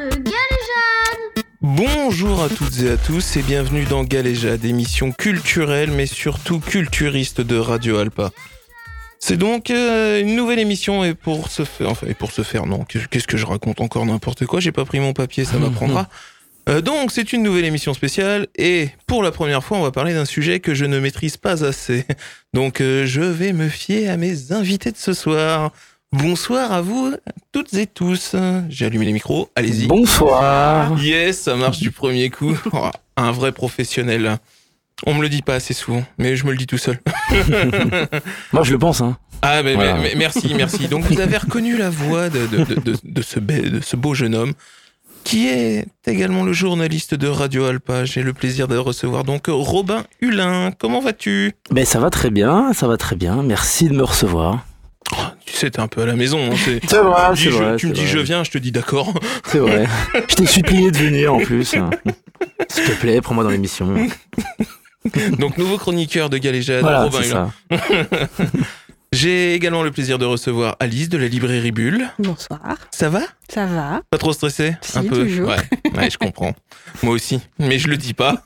de Galéjade. Bonjour à toutes et à tous et bienvenue dans Galéjade, émission culturelle mais surtout culturiste de Radio Alpa. C'est donc une nouvelle émission et pour ce faire, non, qu'est-ce que je raconte encore n'importe quoi, j'ai pas pris mon papier, ça m'apprendra. Donc c'est une nouvelle émission spéciale et pour la première fois on va parler d'un sujet que je ne maîtrise pas assez. Donc je vais me fier à mes invités de ce soir. Bonsoir à vous toutes et tous. J'ai allumé les micros, allez-y. Bonsoir. Yes, ça marche du premier coup. Oh, un vrai professionnel. On me le dit pas assez souvent, mais je me le dis tout seul. Moi je le pense, hein. Ah mais, Voilà. mais merci. Donc vous avez reconnu la voix de ce beau jeune homme qui est également le journaliste de Radio Alpa. J'ai le plaisir de recevoir donc Robin Hulin. Comment vas-tu ? Ben ça va très bien. Merci de me recevoir. Oh, tu sais, t'es un peu à la maison. Hein, C'est vrai, tu me dis je viens, je te dis d'accord. C'est vrai. Je t'ai supplié de venir en plus. Hein. S'il te plaît, prends-moi dans l'émission. Donc nouveau chroniqueur de Galéjade, Voilà, Robin c'est Hulin. ça. J'ai également le plaisir de recevoir Alice de la librairie Bulle. Bonsoir, Ça va ? ça va? Pas trop stressé ? Si, un peu. toujours. Ouais, je comprends. Moi aussi, mais je le dis pas.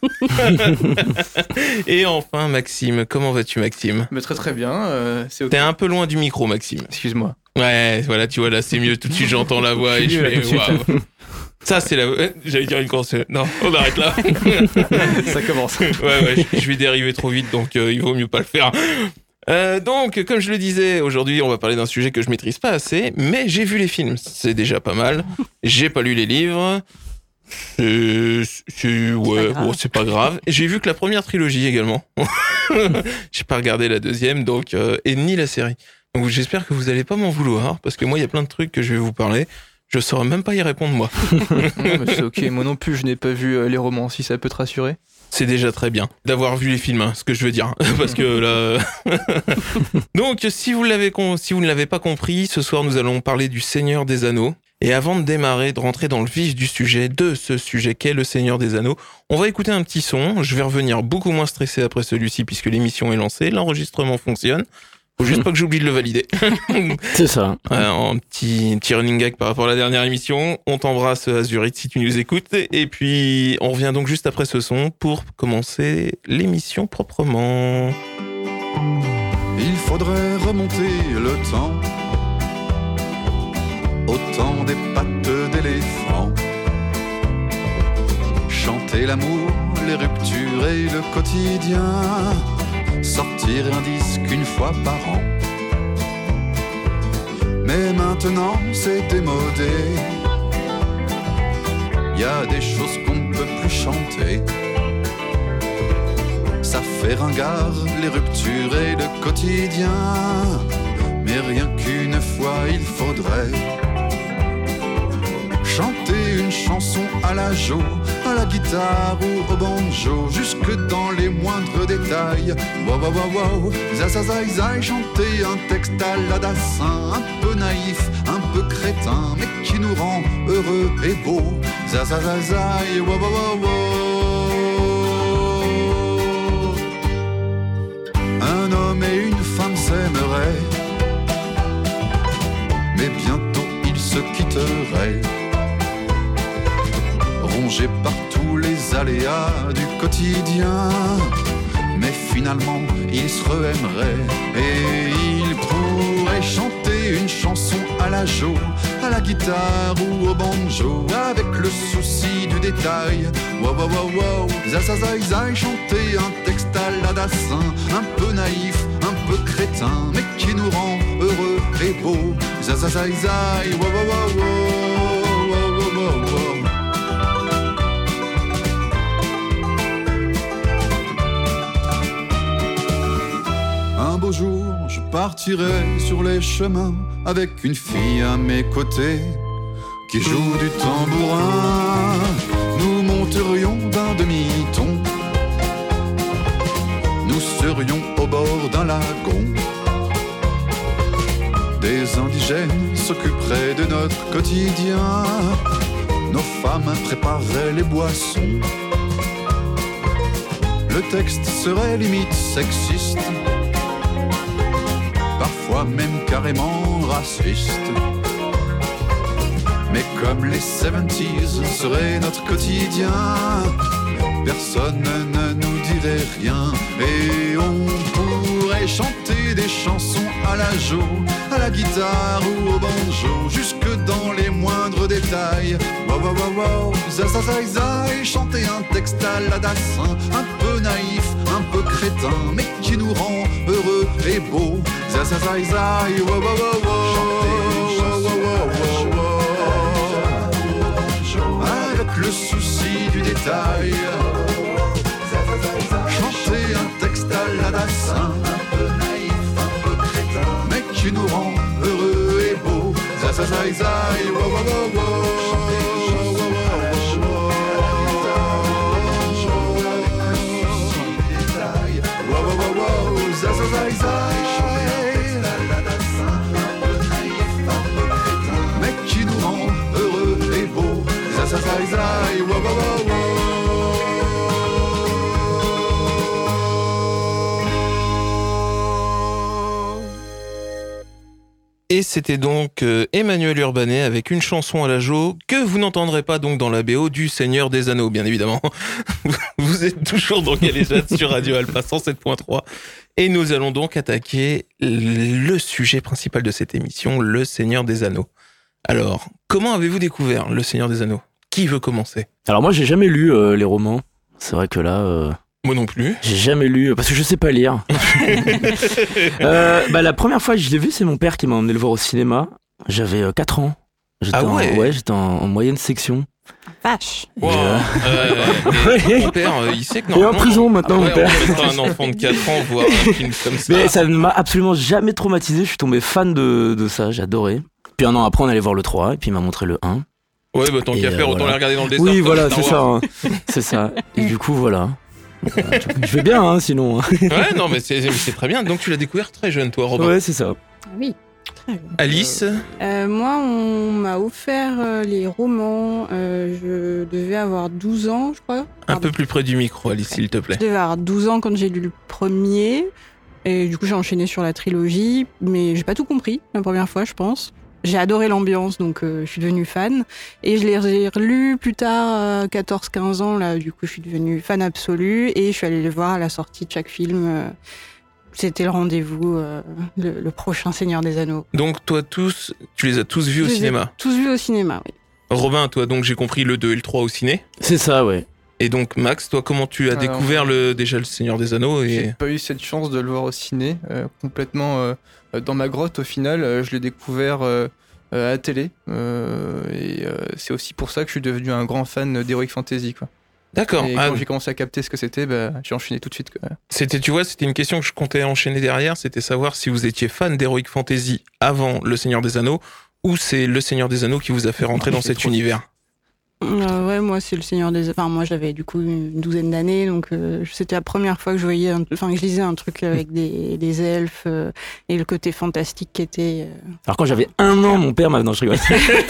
Et enfin Maxime, comment vas-tu Maxime ? Mais très bien, c'est ok. T'es un peu loin du micro Maxime. Excuse-moi. Ouais, voilà, tu vois là c'est mieux, tout de suite j'entends la voix et je Mieux, là, fais tout de suite. waouh. Ça c'est la j'allais dire une course. Non, on arrête là. Ça commence. Ouais, je vais dériver trop vite donc il vaut mieux pas le faire. Donc, comme je le disais, aujourd'hui, on va parler d'un sujet que je maîtrise pas assez, mais j'ai vu les films, c'est déjà pas mal. J'ai pas lu les livres. C'est pas grave. J'ai vu que la première trilogie également. J'ai pas regardé la deuxième, donc et ni la série. Donc, j'espère que vous allez pas m'en vouloir, parce que moi, il y a plein de trucs que je vais vous parler. Je saurais même pas y répondre moi. Non, mais c'est ok, moi non plus, je n'ai pas vu les romans, si ça peut te rassurer. C'est déjà très bien d'avoir vu les films, hein, ce que je veux dire, parce que là. Donc, si vous ne l'avez pas compris, ce soir nous allons parler du Seigneur des Anneaux. Et avant de démarrer, de rentrer dans le vif du sujet, de ce sujet qu'est le Seigneur des Anneaux, on va écouter un petit son. Je vais revenir beaucoup moins stressé après celui-ci puisque l'émission est lancée, l'enregistrement fonctionne. Faut juste pas que j'oublie de le valider. C'est ça. Un petit running gag par rapport à la dernière émission. On t'embrasse Azurite si tu nous écoutes. Et puis on revient donc juste après ce son pour commencer l'émission proprement. Il faudrait remonter le temps au temps des pattes d'éléphant. Chanter l'amour, les ruptures et le quotidien. Sortir un disque une fois par an. Mais maintenant c'est démodé. Y a des choses qu'on ne peut plus chanter. Ça fait ringard, les ruptures et le quotidien. Mais rien qu'une fois il faudrait chanter une chanson à la Jo, à la guitare ou au banjo, jusque dans les moindres détails. Wow, wow, wow, wow, zazazai, zai, chanter un texte à la Dassin, un peu naïf, un peu crétin, mais qui nous rend heureux et beau. Zazazai, zai, wow, wow, wow, wow. Un homme et une femme s'aimeraient, mais bientôt ils se quitteraient. Rongé par tous les aléas du quotidien, mais finalement ils se re-aimeraient et ils pourraient chanter une chanson à la Jo, à la guitare ou au banjo, avec le souci du détail. Wow, wow, wow, wow, zazazai, zai, chanter un texte à la Dassin, un peu naïf, un peu crétin, mais qui nous rend heureux et beau. Zazazai, zai, wow, wow, wow, wow, wow, wow, wow. Un beau jour, je partirai sur les chemins avec une fille à mes côtés qui joue du tambourin. Nous monterions d'un demi-ton, nous serions au bord d'un lagon. Des indigènes s'occuperaient de notre quotidien, nos femmes prépareraient les boissons. Le texte serait limite sexiste, parfois même carrément raciste. Mais comme les 70s seraient notre quotidien, personne ne nous dirait rien. Et on pourrait chanter des chansons à la Jo, à la guitare ou au banjo, jusque dans les moindres détails. Wow, wow, wow, wow, za, za, za, za, et chanter un texte à la Dassin, un peu naïf, un peu crétin, mais qui nous rend heureux et beaux. Ça, ça, ça, ça, wow, wow, wow, wow, avec le souci du détail. Chanter un texte à la Dassin, un peu naïf, un peu crétin, mais qui nous rend heureux et beaux. Ça, ça, ça, ça, wow, wow, wow, wow. Mais qui nous rend heureux et beaux. Et c'était donc Emmanuel Urbanet avec une chanson à la Jo que vous n'entendrez pas donc dans la BO du Seigneur des Anneaux, bien évidemment. Vous êtes toujours dans Galéjade sur Radio Alpha 107.3 et nous allons donc attaquer le sujet principal de cette émission, le Seigneur des Anneaux. Alors, comment avez-vous découvert le Seigneur des Anneaux ? Qui veut commencer ? Alors moi, j'ai jamais lu les romans. C'est vrai que là... Moi non plus. J'ai jamais lu, parce que je sais pas lire. La première fois que je l'ai vu, c'est mon père qui m'a emmené le voir au cinéma. J'avais 4 ans. J'étais j'étais en moyenne section. Vache. Wow. Mon père, il sait que non. Il est en normalement... prison maintenant, mon père. On mettra un enfant de 4 ans voir un film comme ça. Mais ça ne m'a absolument jamais traumatisé. Je suis tombé fan de ça, j'adorais. Puis un an après, on allait voir le 3, et puis il m'a montré le 1. Ouais, bah tant qu'à faire, autant les regarder dans le désert. Oui, voilà, c'est ça. Hein. C'est ça. Et du coup, voilà. Je fais bien, hein, sinon. Ouais, non, mais c'est très bien. Donc tu l'as découvert très jeune, toi, Robin. Ouais, c'est ça. Oui, très jeune. Alice Moi, on m'a offert les romans. Je devais avoir 12 ans, je crois. Un peu plus près du micro, Alice, s'il te plaît. Je devais avoir 12 ans quand j'ai lu le premier. Et du coup, j'ai enchaîné sur la trilogie. Mais j'ai pas tout compris la première fois, je pense. J'ai adoré l'ambiance, donc je suis devenue fan. Et je l'ai relu plus tard, 14-15 ans, là, du coup, je suis devenue fan absolue. Et je suis allée le voir à la sortie de chaque film. C'était le rendez-vous, le prochain Seigneur des Anneaux. Donc, toi, tu les as tous vus au cinéma ? Tous vus au cinéma, oui. Robin, toi, donc, j'ai compris le 2 et le 3 au ciné. C'est ça, ouais. Et donc, Max, toi, comment tu as découvert déjà le Seigneur des Anneaux J'ai pas eu cette chance de le voir au ciné, complètement dans ma grotte au final. Je l'ai découvert à la télé, et c'est aussi pour ça que je suis devenu un grand fan d'Heroic Fantasy, quoi. D'accord. Et quand j'ai commencé à capter ce que c'était, j'ai enchaîné tout de suite, quoi. C'était une question que je comptais enchaîner derrière, c'était savoir si vous étiez fan d'Heroic Fantasy avant le Seigneur des Anneaux, ou c'est le Seigneur des Anneaux qui vous a fait rentrer dans cet univers. Ouais, moi c'est le Seigneur des... Enfin, moi j'avais du coup une douzaine d'années, donc c'était la première fois que je voyais, que je lisais un truc avec des elfes et le côté fantastique qui était... Alors quand j'avais 1 an, mon père m'a... Non, je rigole.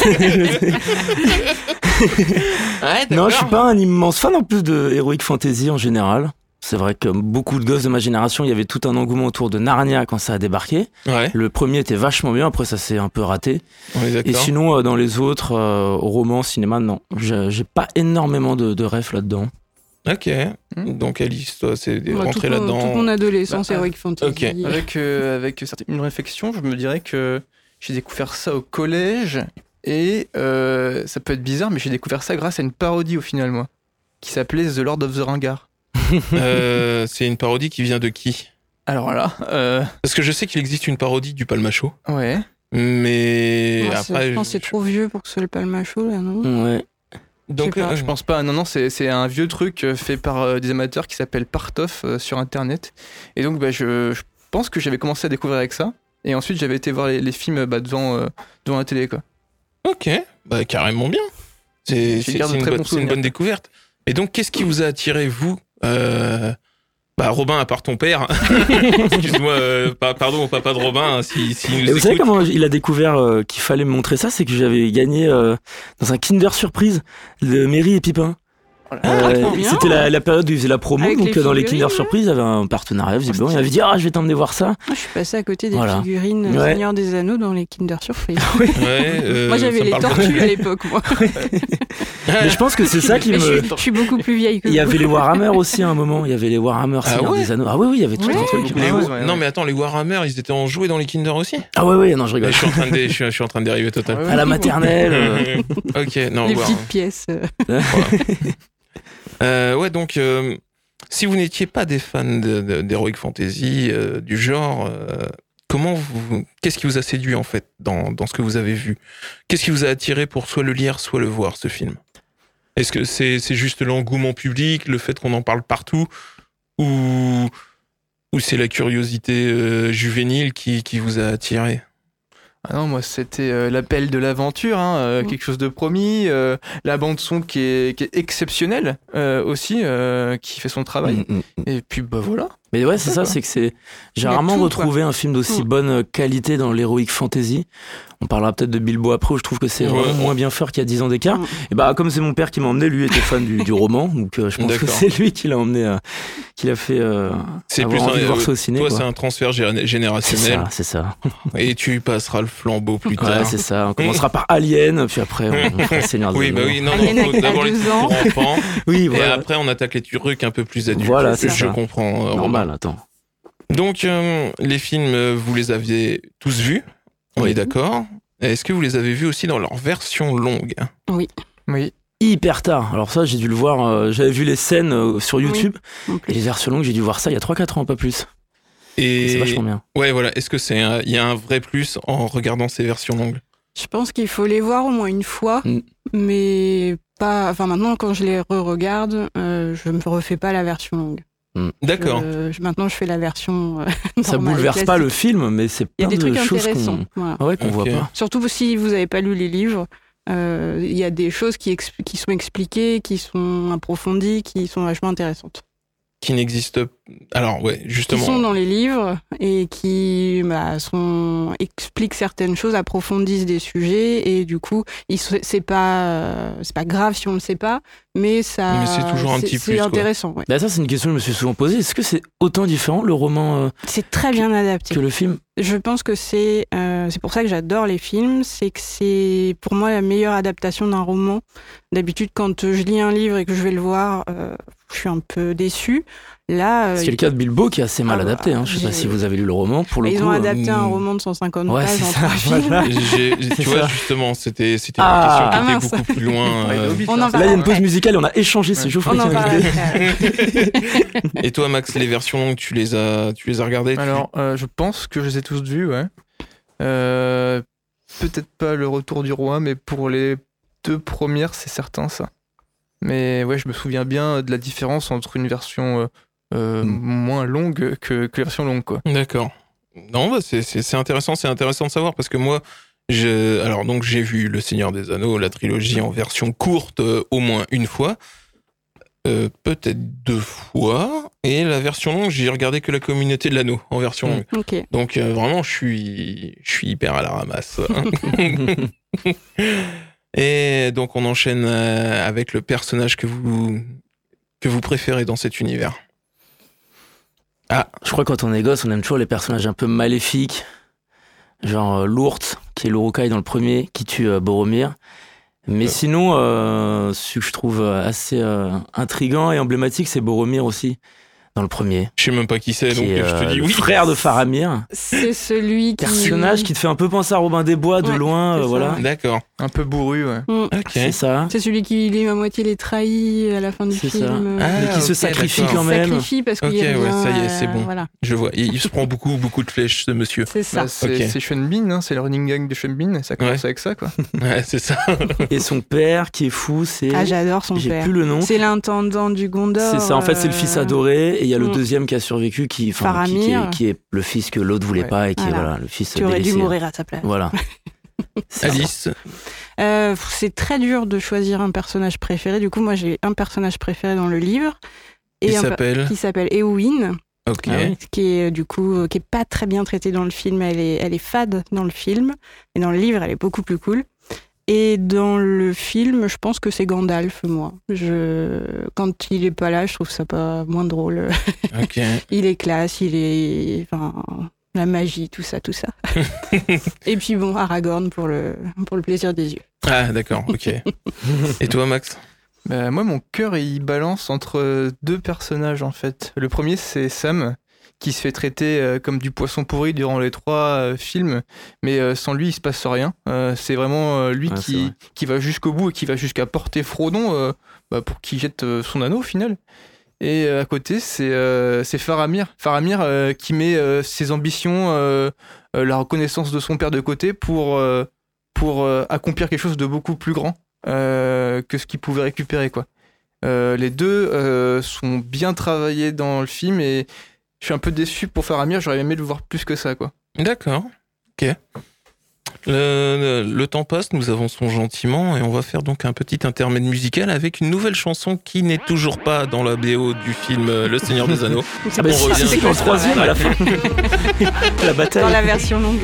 Ouais, non, je suis pas un immense fan en plus de Heroic Fantasy en général. C'est vrai que beaucoup de gosses de ma génération, il y avait tout un engouement autour de Narnia quand ça a débarqué. Ouais. Le premier était vachement bien, après ça s'est un peu raté. Et sinon, dans les autres, romans, cinéma, non. J'ai pas énormément de refs là-dedans. Ok. Donc Alice, toi, c'est rentré là-dedans. Toute mon adolescence, Heroic Fantasy. Ok. Avec une réflexion, je me dirais que j'ai découvert ça au collège, et ça peut être bizarre, mais j'ai découvert ça grâce à une parodie au final, moi, qui s'appelait The Lord of the Ringard. C'est une parodie qui vient de qui ? Alors là... Parce que je sais qu'il existe une parodie du Palmacho. Ouais. Mais après... Je pense que c'est trop vieux pour que ce soit le Palmacho, là, non ? Ouais. Donc, Je pense pas. Non, c'est un vieux truc fait par des amateurs qui s'appelle Partoff sur Internet. Et donc, je pense que j'avais commencé à découvrir avec ça. Et ensuite, j'avais été voir les films devant la télé, quoi. Ok, carrément bien. C'est une bonne découverte. Et donc, qu'est-ce qui vous a attiré, vous Robin, à part ton père. Excuse-moi, pardon au papa de Robin, si nous écoute. Vous savez comment il a découvert qu'il fallait me montrer ça ? C'est que j'avais gagné dans un Kinder Surprise de Merry et Pipin. C'était la période où ils faisaient la promo, Avec donc les dans les figurines, Kinder Surprise, il y avait un partenariat, visiblement. Il avait dit je vais t'emmener voir ça. Moi, je suis passée à côté des Voilà. figurines Ouais. Seigneur des Anneaux dans les Kinder Surprise. ça Moi, j'avais me les parle tortues à l'époque, moi. Mais je pense que c'est ça qui Mais me. je suis beaucoup plus vieille que Il y vous. avait les Warhammer aussi à un moment. Il y avait les Warhammer Seigneur ouais des Anneaux. Ah oui, il y avait tout Ouais. un truc. Les- Ouais. Non mais attends, les Warhammer, ils étaient en jouets dans les Kinder aussi. Ah ouais, non, je Mais rigole. je suis en train de, je suis en train de dériver total. À la maternelle. Ok, non. Les War- petites pièces. Ouais, donc si vous n'étiez pas des fans d'Heroic Fantasy, du genre, qu'est-ce qui vous a séduit en fait dans ce que vous avez vu? Qu'est-ce qui vous a attiré pour soit le lire, soit le voir, ce film? Est-ce que c'est juste l'engouement public, le fait qu'on en parle partout, ou c'est la curiosité juvénile qui vous a attiré? Ah non, moi c'était l'appel de l'aventure, quelque chose de promis, la bande son qui est exceptionnelle aussi, qui fait son travail. Et puis bah voilà. Mais ouais, c'est ça, c'est que j'ai Il y a rarement tout, retrouvé un film d'aussi bonne qualité dans l'heroic fantasy. On parlera peut-être de Bilbo après, où je trouve que c'est vraiment moins bien fait qu'il y a 10 ans d'écart. Et bah, comme c'est mon père qui m'a emmené, lui était fan du roman, donc je pense que c'est lui qui l'a emmené, qui l'a fait C'est avoir plus envie de voir ça au ciné. Toi, quoi. c'est un transfert générationnel. C'est ça. Et tu passeras le flambeau plus tard. Ouais, c'est ça. On commencera par Alien, puis après on fera Seigneur des Oui, Anneaux. bah oui, non, Alien faut d'abord à les 2 trucs ans. pour enfants. Oui, Et voilà. après, on attaque les trucs un peu plus adultes. Voilà, c'est c'est Je ça. comprends. Normal, attends. Donc, les films, vous les aviez tous vus, on Oui. est d'accord. Est-ce que vous les avez vus aussi dans leur version longue? Oui. Hyper tard. Alors ça, j'ai dû le voir. J'avais vu les scènes sur YouTube. Non plus. Et les versions longues, j'ai dû voir ça il y a 3-4 ans, pas plus. Et C'est vachement bien. ouais, voilà. Est-ce que il y a un vrai plus en regardant ces versions longues? Je pense qu'il faut les voir au moins une fois, mais pas. Enfin, maintenant, quand je les re-regarde, je me refais pas la version longue. D'accord. Maintenant, je fais la version. Ça normale, bouleverse pas classique. le film, mais c'est Il y a plein des de trucs choses intéressants. Voilà. qu'on voit Ok. pas. Surtout si vous n'avez pas lu les livres, il y a des choses qui sont expliquées, qui sont approfondies, qui sont vachement intéressantes. Qui n'existent. Alors, ouais, justement. Qui sont dans les livres et qui expliquent certaines choses, approfondissent des sujets et du coup, c'est pas grave si on le sait pas, mais ça. Mais c'est toujours un petit plus, C'est quoi. intéressant. Ouais. Bah ça, c'est une question que je me suis souvent posée. Est-ce que c'est autant différent le roman C'est très bien adapté. que le film? Je pense que c'est pour ça que j'adore les films, c'est que c'est pour moi la meilleure adaptation d'un roman. D'habitude, quand je lis un livre et que je vais le voir, je suis un peu déçue. Là, C'est le cas de Bilbo qui est assez mal Ah bah, adapté. Hein. Je sais pas si vous avez lu le roman. Pour le ils coup, ont adapté un roman de 150 ouais, pages c'est en ça, 3 films. voilà. Tu vois, justement, c'était une question Ah. qui était mince. beaucoup plus loin. On en Là, il y a une Ouais. pause musicale et on a échangé. C'est Geoffrey On qui en a parle invité. après. Et toi, Max, les versions longues, tu les as regardées? Alors, je pense que je les ai tous vus, ouais. Peut-être pas le Retour du Roi, mais pour les 2 premières, c'est certain ça. Mais ouais, je me souviens bien de la différence entre une version moins longue que la version longue, quoi. D'accord. Non, bah c'est intéressant de savoir parce que moi, alors donc j'ai vu Le Seigneur des Anneaux, la trilogie en version courte au moins une fois, peut-être 2 fois, et la version longue, j'ai regardé que La Communauté de l'Anneau en version longue. Ok. Donc vraiment, je suis hyper à la ramasse. Et donc on enchaîne avec le personnage que vous préférez dans cet univers. Je crois que quand on est gosse, on aime toujours les personnages un peu maléfiques. Genre l'ours, qui est l'Uruk-hai dans le premier, qui tue Boromir. Mais sinon, ce que je trouve assez intriguant et emblématique, c'est Boromir aussi, dans le premier. Je sais même pas qui c'est, donc Qui est je te dis le oui. frère de Faramir. C'est celui qui. Personnage qui te fait un peu penser à Robin des Bois de Ouais, loin, c'est ça, voilà. ouais. D'accord. Un peu bourru, ouais. Ok. C'est ça. C'est celui qui à moitié les trahit à la fin du C'est film. ça. Ah, Mais qui se ok, sacrifie d'accord. quand même. Sacrifie parce qu'il Ok, y a ouais, ça y est, c'est bon. Voilà, Je vois. Il se prend beaucoup de flèches, ce monsieur. c'est ça. Bah, c'est Ok. c'est Sean Bean, hein, c'est le running gang de Sean Bean, ça commence avec ça, quoi. Ouais, c'est ça. Et son père, qui est fou, c'est... Ah, j'adore son J'ai père. plus le nom. C'est l'intendant du Gondor. C'est ça, en fait, c'est le fils adoré, et il y a le mm. deuxième qui a survécu, qui Faramir. est le fils que l'autre voulait Ouais. pas, et qui est Voilà. voilà, le fils Tu aurais dû délaissé. mourir à sa place. Voilà. C'est ça. Alice. C'est très dur de choisir un personnage préféré. Du coup, moi, j'ai un personnage préféré dans le livre. Qui un s'appelle. qui s'appelle Éowyn, Ok. Ah oui. qui est du coup qui est pas très bien traitée dans le film. Elle est fade dans le film, et dans le livre, elle est beaucoup plus cool. Et dans le film, je pense que c'est Gandalf, moi. Quand il est pas là, je trouve ça pas moins drôle. Ok. Il est classe, la magie, tout ça. Et puis bon, Aragorn pour le plaisir des yeux. Ah, d'accord, ok. Et toi, Max? Bah, moi, mon cœur, il balance entre deux personnages, en fait. Le premier, c'est Sam, qui se fait traiter comme du poisson pourri durant les 3 films, mais sans lui, il se passe rien. C'est vraiment lui qui va jusqu'au bout et qui va jusqu'à porter Frodon pour qu'il jette son anneau, au final. Et à côté, c'est Faramir. Faramir qui met ses ambitions, la reconnaissance de son père de côté pour accomplir quelque chose de beaucoup plus grand que ce qu'il pouvait récupérer, quoi. Les deux sont bien travaillés dans le film et je suis un peu déçu pour Faramir, j'aurais aimé le voir plus que ça, quoi. D'accord, ok. Le temps passe, nous avançons gentiment et on va faire donc un petit intermède musical avec une nouvelle chanson qui n'est toujours pas dans la BO du film Le Seigneur des Anneaux. Ah bah si, c'est dans le 3e à la fin. La bataille. Dans la version longue.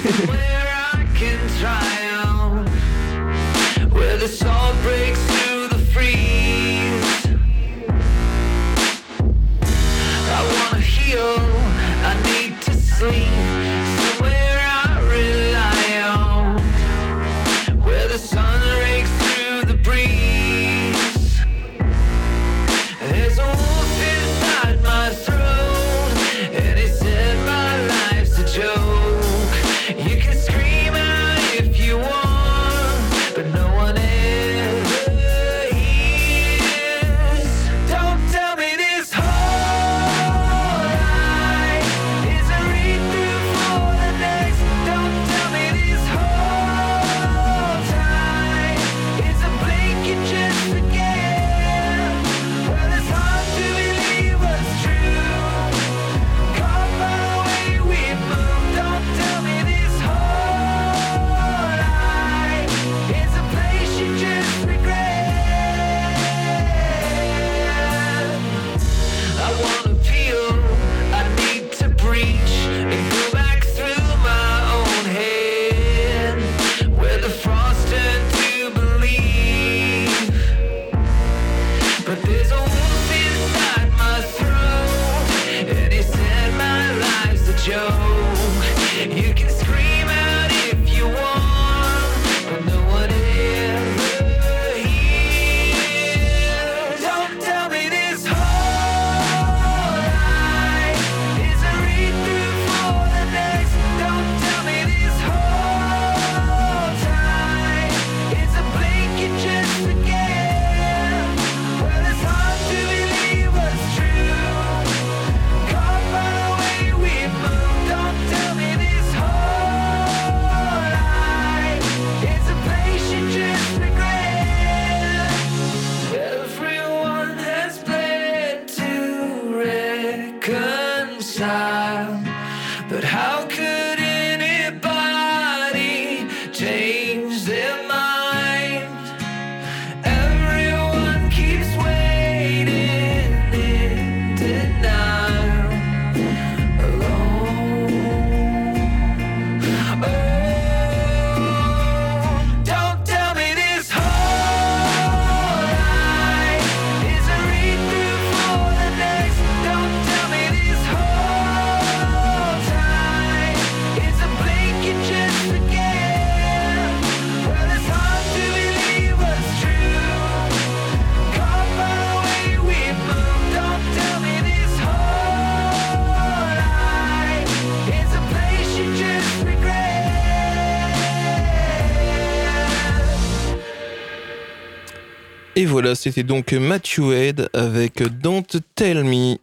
Et voilà, c'était donc Matthew Head avec Don't Tell Me.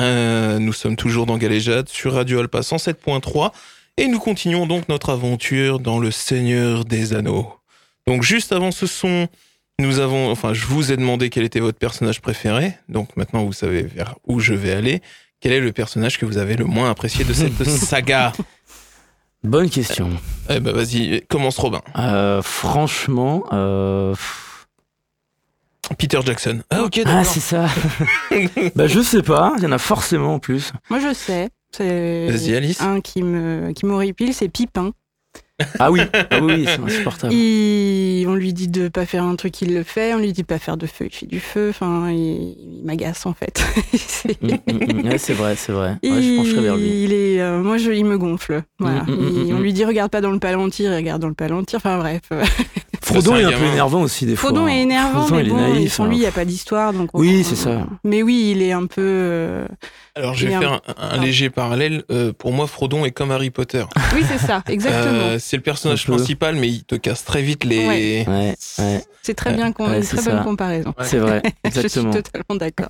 Nous sommes toujours dans Galéjade sur Radio Alpa 107.3 et nous continuons donc notre aventure dans Le Seigneur des Anneaux. Donc juste avant ce son, je vous ai demandé quel était votre personnage préféré. Donc maintenant vous savez vers où je vais aller. Quel est le personnage que vous avez le moins apprécié de cette saga ? Bonne question. Eh ben vas-y, commence Robin. Franchement, Peter Jackson. Ah ok, d'accord. Ah c'est ça. Bah je sais pas, il y en a forcément en plus. Moi je sais, c'est Vas-y Alice. un qui m'horripile, c'est Pipin. Ah oui, c'est insupportable. On lui dit de pas faire un truc, il le fait. On lui dit de pas faire de feu, il fait du feu. Enfin, il m'agace en fait. Ouais, c'est vrai. Ouais, je pencherais vers lui. Il me gonfle. Voilà. On lui dit regarde pas dans le palantir, il regarde dans le palantir. Enfin bref. Frodon est un peu gamin. énervant aussi des fois. Frodon est énervant, Frodon, mais il est bon, naïf. sans lui, il n'y a pas d'histoire. Donc Oui, c'est ça. Mais oui, il est un peu... Alors, je vais faire un léger parallèle. Pour moi, Frodon est comme Harry Potter. Oui, c'est ça, exactement. C'est le personnage Un peu. principal, mais il te casse très vite les... Ouais. C'est très bien, Ouais, une c'est très ça. bonne comparaison. C'est vrai, Je suis exactement. totalement d'accord.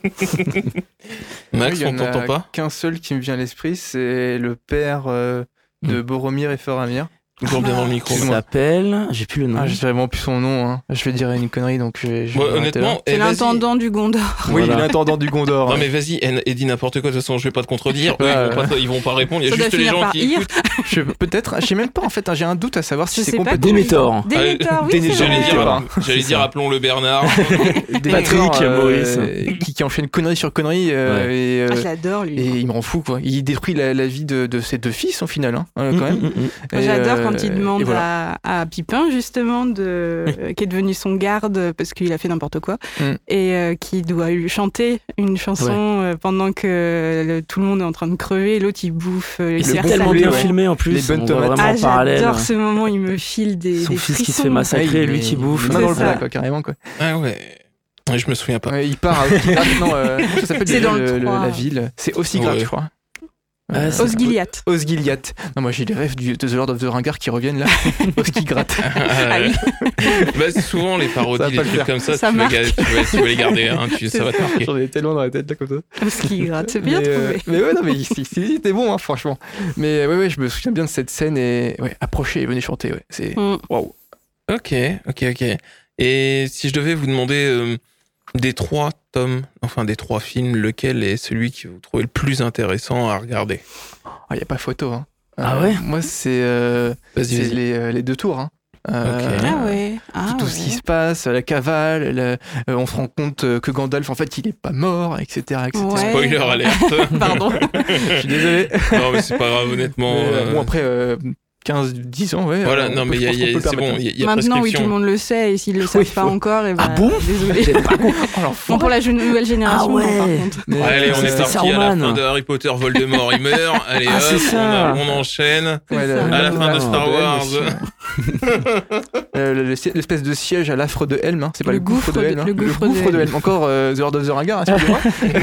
Max, Il y on en t'entend a pas? qu'un seul qui me vient à l'esprit, c'est le père de Boromir et Faramir. Toujours bien dans le micro. Il Excuse-moi. s'appelle... J'ai plus le nom. Ah, je dirais vraiment plus son nom. Hein. Je vais dire une connerie, donc je vais Ouais, m'arrêter là. honnêtement, C'est vas-y. l'intendant du Gondor. Oui, Voilà. l'intendant du Gondor. Non mais vas-y, et dis n'importe quoi, de toute façon je vais pas te contredire. Eux, ils vont pas répondre, il y a Ça doit juste les finir gens par qui ir. écoutent. Peut-être, je sais même pas en fait, hein, j'ai un doute à savoir si Je c'est sais pas complètement... Démétor. Démétor, oui, c'est Démétor. J'allais vrai. dire, Voilà. j'allais dire appelons-le Bernard. Démétor, Patrick, Maurice. qui enchaîne connerie sur connerie Ah, je l'adore, lui. et il me rend fou quoi. Il détruit la vie de ses deux fils au final, hein, quand même. Moi, Et, j'adore quand il et demande voilà. à Pipin, justement, qui est devenu son garde parce qu'il a fait n'importe quoi, et qui doit lui chanter une chanson pendant que tout le monde est en train de crever, et l'autre il bouffe. Et c'est personne. tellement bien ouais. filmé en plus. Les bonnes on voit tomates. vraiment Ah, en parallèle. j'adore ce moment, il me file des Son fils qui se frissons. fait massacrer, Ouais, lui qui bouffe. Main dans le C'est ça. plat, quoi, carrément quoi. Ah ouais. Je me souviens pas. Ouais, il part à Osgiliath, non, comment ça s'appelle C'est déjà dans le 3. la ville? C'est Osgiliath, Ouais. je crois. Ah, c'est- Osgiliath. Osgiliath. Non, moi j'ai les rêves de The Lord of the Ringard qui reviennent là. Osgiliath. Ah oui. Bah, souvent les Ça va parodies, pas les le trucs faire. comme ça, Ça tu vas, marque. tu vas les garder, hein, ça va te marquer. J'en ai tellement dans la tête là comme ça. Osgiliath, c'est bien mais, trouvé. mais ouais, non, mais c'était bon, hein, franchement. Mais ouais, je me souviens bien de cette scène et ouais, approchez et venez chanter. Ouais. C'est waouh. Ok. Et si je devais vous demander des 3 tomes, enfin des 3 films, lequel est celui que vous trouvez le plus intéressant à regarder? Il n'y a pas photo. Hein. Ah ouais. Moi, c'est Vas-y. les deux tours. Hein. Ah ouais. Tout ce qui se passe, la cavale, on se rend compte que Gandalf, en fait, il est pas mort, etc. Ouais. Spoiler alerte. Pardon. Je suis désolé. Non mais c'est pas grave, honnêtement. Mais, bon, après 15-10 ans, ouais. Voilà, on non peut- mais je pense qu'on peut le c'est bon, permettre. il y a Maintenant, oui, prescription. tout le monde le sait, et s'ils le savent Oui, pas faut- encore, et Ah bon désolé. Oh, Bon, l'enfant. pour la nouvelle génération, Ah ouais. non, par contre. Mais, Allez, on est c'est parti à la Saruman. fin de Harry Potter, Voldemort, il meurt. Allez, Ah, c'est hop, ça. on enchaîne. Ouais, ça. À la fin de Ah, Star Wars. L'espèce de siège à l'affre de Helm, hein. C'est pas le gouffre de Helm. Hein. le gouffre de Helm. Encore The Lord of the Ringard, excusez-moi.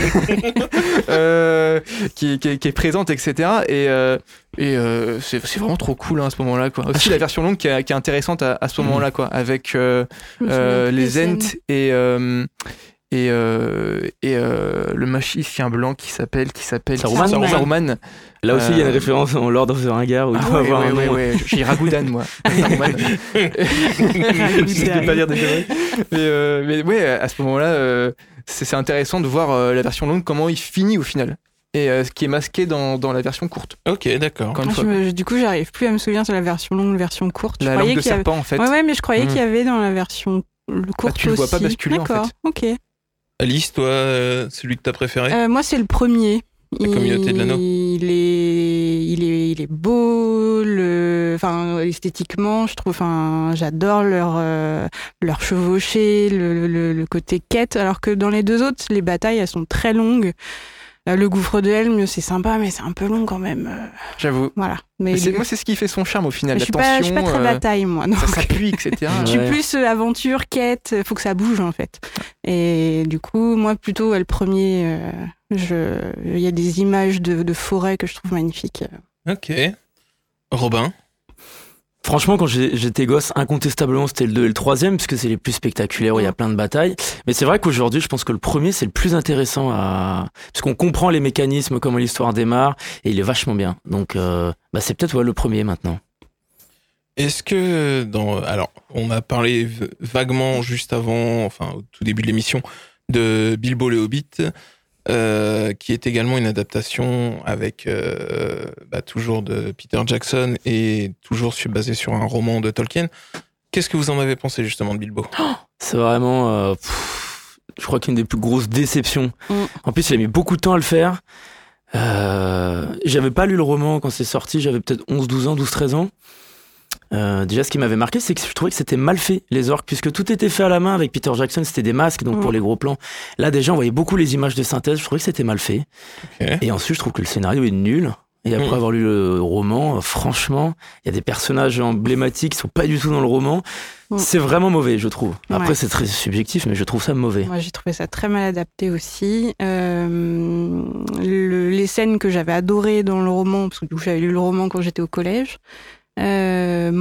qui est présente, etc. Et c'est vraiment trop cool hein, à ce moment-là. Quoi. Aussi la version longue qui est intéressante à ce moment-là, quoi, avec les Ents et le magicien blanc qui s'appelle Saruman. Saruman. Là aussi, il y a une référence en Lord of the Ringard où il Ah doit avoir un nom. ouais. J'ai Ragoudan, moi. Saruman. Je ne pas dire des conneries. Mais ouais, à ce moment-là, c'est intéressant de voir la version longue, comment il finit au final. Et ce qui est masqué dans la version courte. Ok, d'accord. Encore une fois. Du coup, j'arrive plus à me souvenir sur la version longue, la version courte. La langue de serpent, en fait. Ouais, mais je croyais qu'il y avait dans la version courte tu le vois pas aussi. basculer, en D'accord, fait. ok. Alice, toi, celui que t'as préféré? Moi, c'est le premier. La communauté de l'anneau. Il est beau, enfin, esthétiquement, je trouve, enfin, j'adore leur chevauché, le côté quête, alors que dans les deux autres, les batailles, elles sont très longues. Le gouffre de Helm, c'est sympa, mais c'est un peu long quand même. J'avoue. Voilà. Mais Moi, c'est ce qui fait son charme au final. je La suis tension, pas très bataille, moi. Donc. ça s'appuie, etc. Je suis Ouais. plus aventure, quête, faut que ça bouge en fait. Et du coup, moi plutôt le premier, il y a des images de forêt que je trouve magnifiques. Ok. Robin? Franchement, quand j'étais gosse, incontestablement, c'était le 2 et le 3e, parce que c'est les plus spectaculaires, où il y a plein de batailles. Mais c'est vrai qu'aujourd'hui, je pense que le premier, c'est le plus intéressant parce qu'on comprend les mécanismes, comment l'histoire démarre, et il est vachement bien. Donc, c'est peut-être le premier maintenant. Est-ce que alors, on a parlé vaguement juste avant, enfin au tout début de l'émission, de Bilbo le Hobbit, qui est également une adaptation avec toujours de Peter Jackson et toujours basé sur un roman de Tolkien. Qu'est-ce que vous en avez pensé justement de Bilbo? C'est vraiment, je crois qu'une des plus grosses déceptions. En plus, il a mis beaucoup de temps à le faire. J'avais pas lu le roman quand c'est sorti, j'avais peut-être 11-12 ans, 12-13 ans. Déjà, ce qui m'avait marqué, c'est que je trouvais que c'était mal fait, les orques, puisque tout était fait à la main. Avec Peter Jackson, c'était des masques, donc pour les gros plans. Là, déjà, on voyait beaucoup les images de synthèse. Je trouvais que c'était mal fait. Ok. Et ensuite, je trouve que le scénario est nul. Et après avoir lu le roman, franchement, il y a des personnages emblématiques qui sont pas du tout dans le roman. C'est vraiment mauvais, je trouve. Après, c'est très subjectif, mais je trouve ça mauvais. Moi, j'ai trouvé ça très mal adapté aussi. Les scènes que j'avais adorées dans le roman, parce que du coup, j'avais lu le roman quand j'étais au collège. Je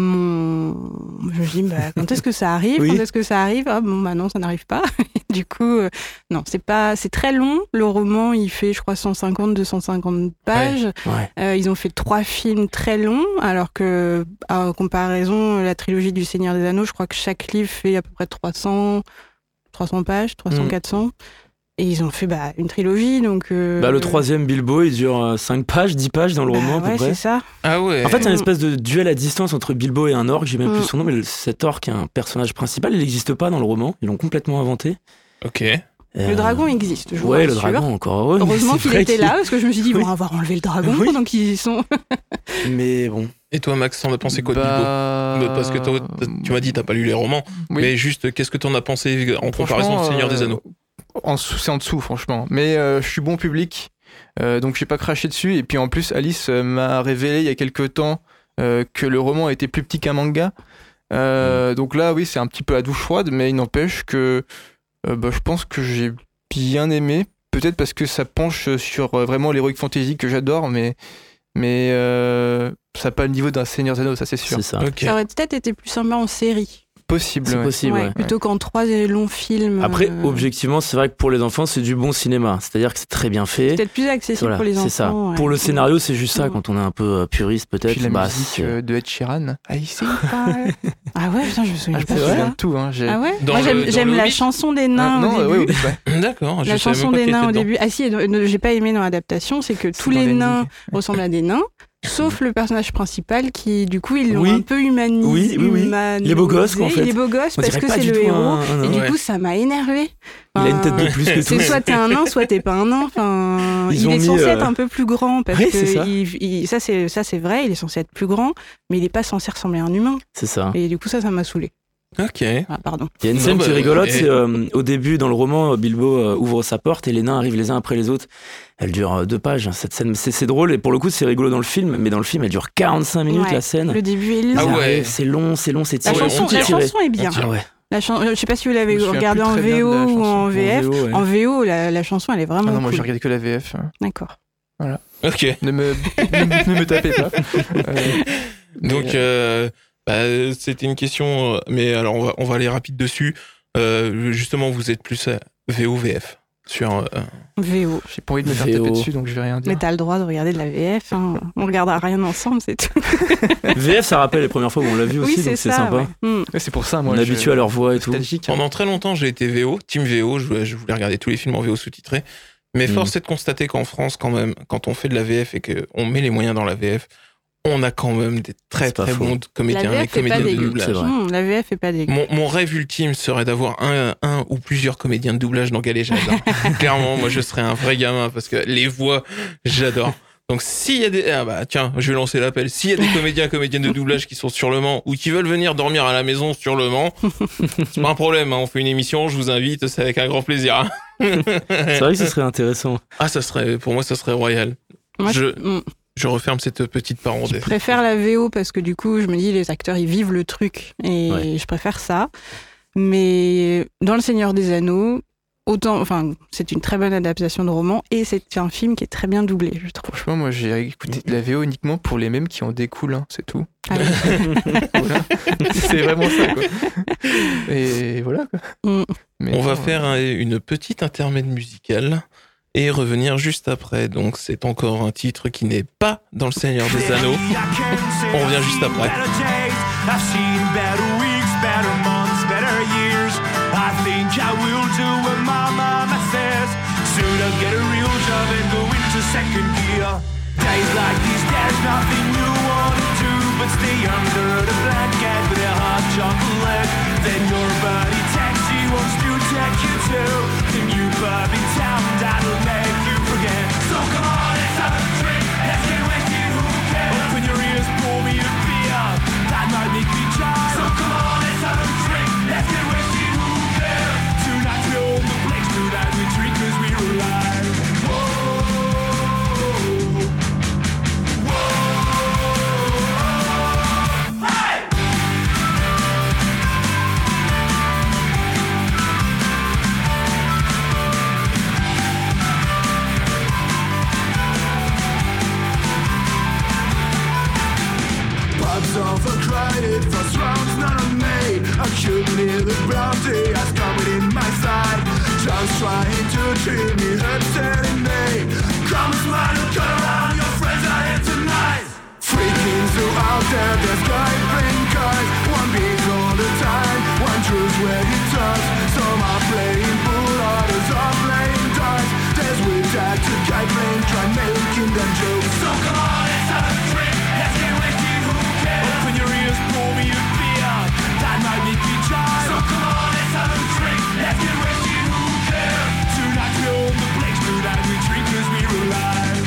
me dis, quand est-ce que ça arrive ? Quand est-ce que ça arrive ? Ah bon, non, ça n'arrive pas. Du coup, non, c'est très long. Le roman, il fait, je crois, 250 pages. Ouais. Ils ont fait 3 films très longs, alors que, en comparaison, la trilogie du Seigneur des Anneaux, je crois que chaque livre fait à peu près 300 pages, 400. Et ils ont fait une trilogie, donc... le troisième, Bilbo, il dure 5 pages, 10 pages dans le roman, à peu près. c'est ça. Ah ouais. En fait, c'est une espèce de duel à distance entre Bilbo et un orque. J'ai même plus son nom, mais cet orque est un personnage principal. Il n'existe pas dans le roman. Ils l'ont complètement inventé. Ok. Le dragon existe, je vous Ouais, le rassure. dragon, encore heureux. Heureusement qu'il était là, parce que je me suis dit, ils vont avoir enlevé le dragon, Oui. donc ils y sont... Mais bon. Et toi, Max, t'en as pensé quoi de Bilbo ? Parce que tu m'as dit t'as pas lu les romans, mais juste, qu'est-ce que t'en as pensé en comparaison du Seigneur des Anneaux ? C'est en dessous, franchement. Mais je suis bon public, donc j'ai pas craché dessus. Et puis en plus, Alice m'a révélé il y a quelques temps que le roman était plus petit qu'un manga. Donc là, oui, c'est un petit peu à douche froide, mais il n'empêche que je pense que j'ai bien aimé. Peut-être parce que ça penche sur vraiment l'heroic fantasy que j'adore, mais ça n'a pas le niveau d'un Seigneur des Anneaux, ça c'est sûr. C'est ça. Ok. Ça aurait peut-être été plus sympa en série. Possible. C'est ouais. possible, ouais. Plutôt qu'en 3 longs films. Après, objectivement, c'est vrai que pour les enfants, c'est du bon cinéma. C'est-à-dire que c'est très bien fait. Peut-être plus accessible pour les enfants. C'est ça. Ouais. Pour le scénario, c'est juste ça. Quand on est un peu puriste, peut-être. Puis la musique de Ed Sheeran. Ici. Ah ouais, putain, je me souviens pas Je de me ça. souviens de tout. Hein. Ah ouais. Dans Moi, le j'aime la Hobbit chanson des nains au début. D'accord. La chanson des nains au début. Ah si, j'ai pas aimé dans l'adaptation, c'est que tous les nains ressemblent à des nains. Sauf le personnage principal qui, du coup, ils l'ont un peu humanisé. Oui. Les beaux gosses, quoi, en fait. Il est beau gosse On parce dirait que pas c'est du le tout héros. un Et du ouais. coup, ça m'a énervé. Il a une tête de plus que C'est tout. soit t'es un nain, soit t'es pas un nain. Enfin, Ils il ont est mis, censé être un peu plus grand parce oui, que c'est ça c'est vrai, il est censé être plus grand, mais il est pas censé ressembler à un humain. C'est ça. Et du coup, ça m'a saoulé. Ok. Ah, pardon. Il y a une scène qui est rigolote, c'est au début dans le roman, Bilbo ouvre sa porte et les nains arrivent les uns après les autres. Elle dure 2 pages, cette scène. C'est drôle et pour le coup c'est rigolo dans le film, mais dans le film elle dure 45 minutes Ouais. la scène. Le début est long. Ah Ils ouais. arrivent, c'est long, c'est La tiré. chanson est bien. Ah ouais. Je sais pas si vous l'avez Je me souviens regardé plus en très bien de VO la ou chanson. en VF. ouais. En VO, la chanson elle est vraiment Non, moi cool. j'ai regardé que la VF. D'accord. Ok. Ne me tapez pas. Donc, c'était une question, mais alors on va aller rapide dessus. Justement, vous êtes plus VO-VF sur... VO. J'ai pas envie de me faire VO. taper dessus, donc je vais rien dire. Mais t'as le droit de regarder de la VF. Hein. On regardera rien ensemble, c'est tout. VF ça rappelle les premières fois où on l'a vu aussi, Oui, donc c'est sympa. Ouais. Ouais, c'est pour ça, moi. On est habitué à leur voix et tout. Nostalgique. Pendant très longtemps, j'ai été VO, team VO, je voulais regarder tous les films en VO sous-titrés. Mais force est de constater qu'en France, quand même, quand on fait de la VF et qu'on met les moyens dans la VF, on a quand même des très très bons comédiens La et VF est pas comédiennes de dégueu. doublage. C'est vrai. La VF est pas dégueu. Mon rêve ultime serait d'avoir un ou plusieurs comédiens de doublage dans Galéjade. Clairement, moi je serais un vrai gamin parce que les voix, j'adore. Donc s'il y a des... Ah bah tiens, je vais lancer l'appel. S'il y a des comédiennes de doublage qui sont sur le Mans ou qui veulent venir dormir à la maison sur le Mans, c'est pas un problème, hein, on fait une émission, je vous invite, c'est avec un grand plaisir. Hein. C'est vrai que ce serait intéressant. Ah, pour moi, ça serait royal. Moi, Je referme cette petite parenthèse. Je préfère la VO parce que du coup, je me dis, les acteurs, ils vivent le truc. Et je préfère ça. Mais dans Le Seigneur des Anneaux, c'est une très bonne adaptation de roman et c'est un film qui est très bien doublé, je trouve. Franchement, moi j'ai écouté de la VO uniquement pour les mêmes qui en découlent, hein, c'est tout. Ah oui. Voilà. C'est vraiment ça, quoi. Et voilà, quoi. Mais on va faire une petite intermède musicale et revenir juste après. Donc c'est encore un titre qui n'est pas dans Le Seigneur des Anneaux. On revient juste après. I've seen better weeks, better months, better years. I think I will do what my mama says. Soon I'll get a real job and go into second gear. Days like these, there's nothing you want to do but stay under the blanket with a hot chocolate. Then your buddy taxi wants to take you to the new pub in town that'll make you forget. So come on, let's have a drink, let's get wasted, who cares? Open your ears, pour me a beer. That might make divided, first round's not on me. I couldn't hear the bounty, I was coming in my side. Just trying to treat me, upsetting me. Come and smile and cut around, your friends are here tonight. Freaking so out there, there's guys playing cards. One beat all the time, one truth where he talks. Some are playing pool, others are playing darts. There's weird tag to kite playing, try making them jokes. So come on, let's have a drink, let's get wasted, who cares? Open your ears, pour me a beer, that might make me jive. So come on, let's have a drink, let's get wasted, who cares? Tonight we own the place, tonight we drink 'cause we're alive.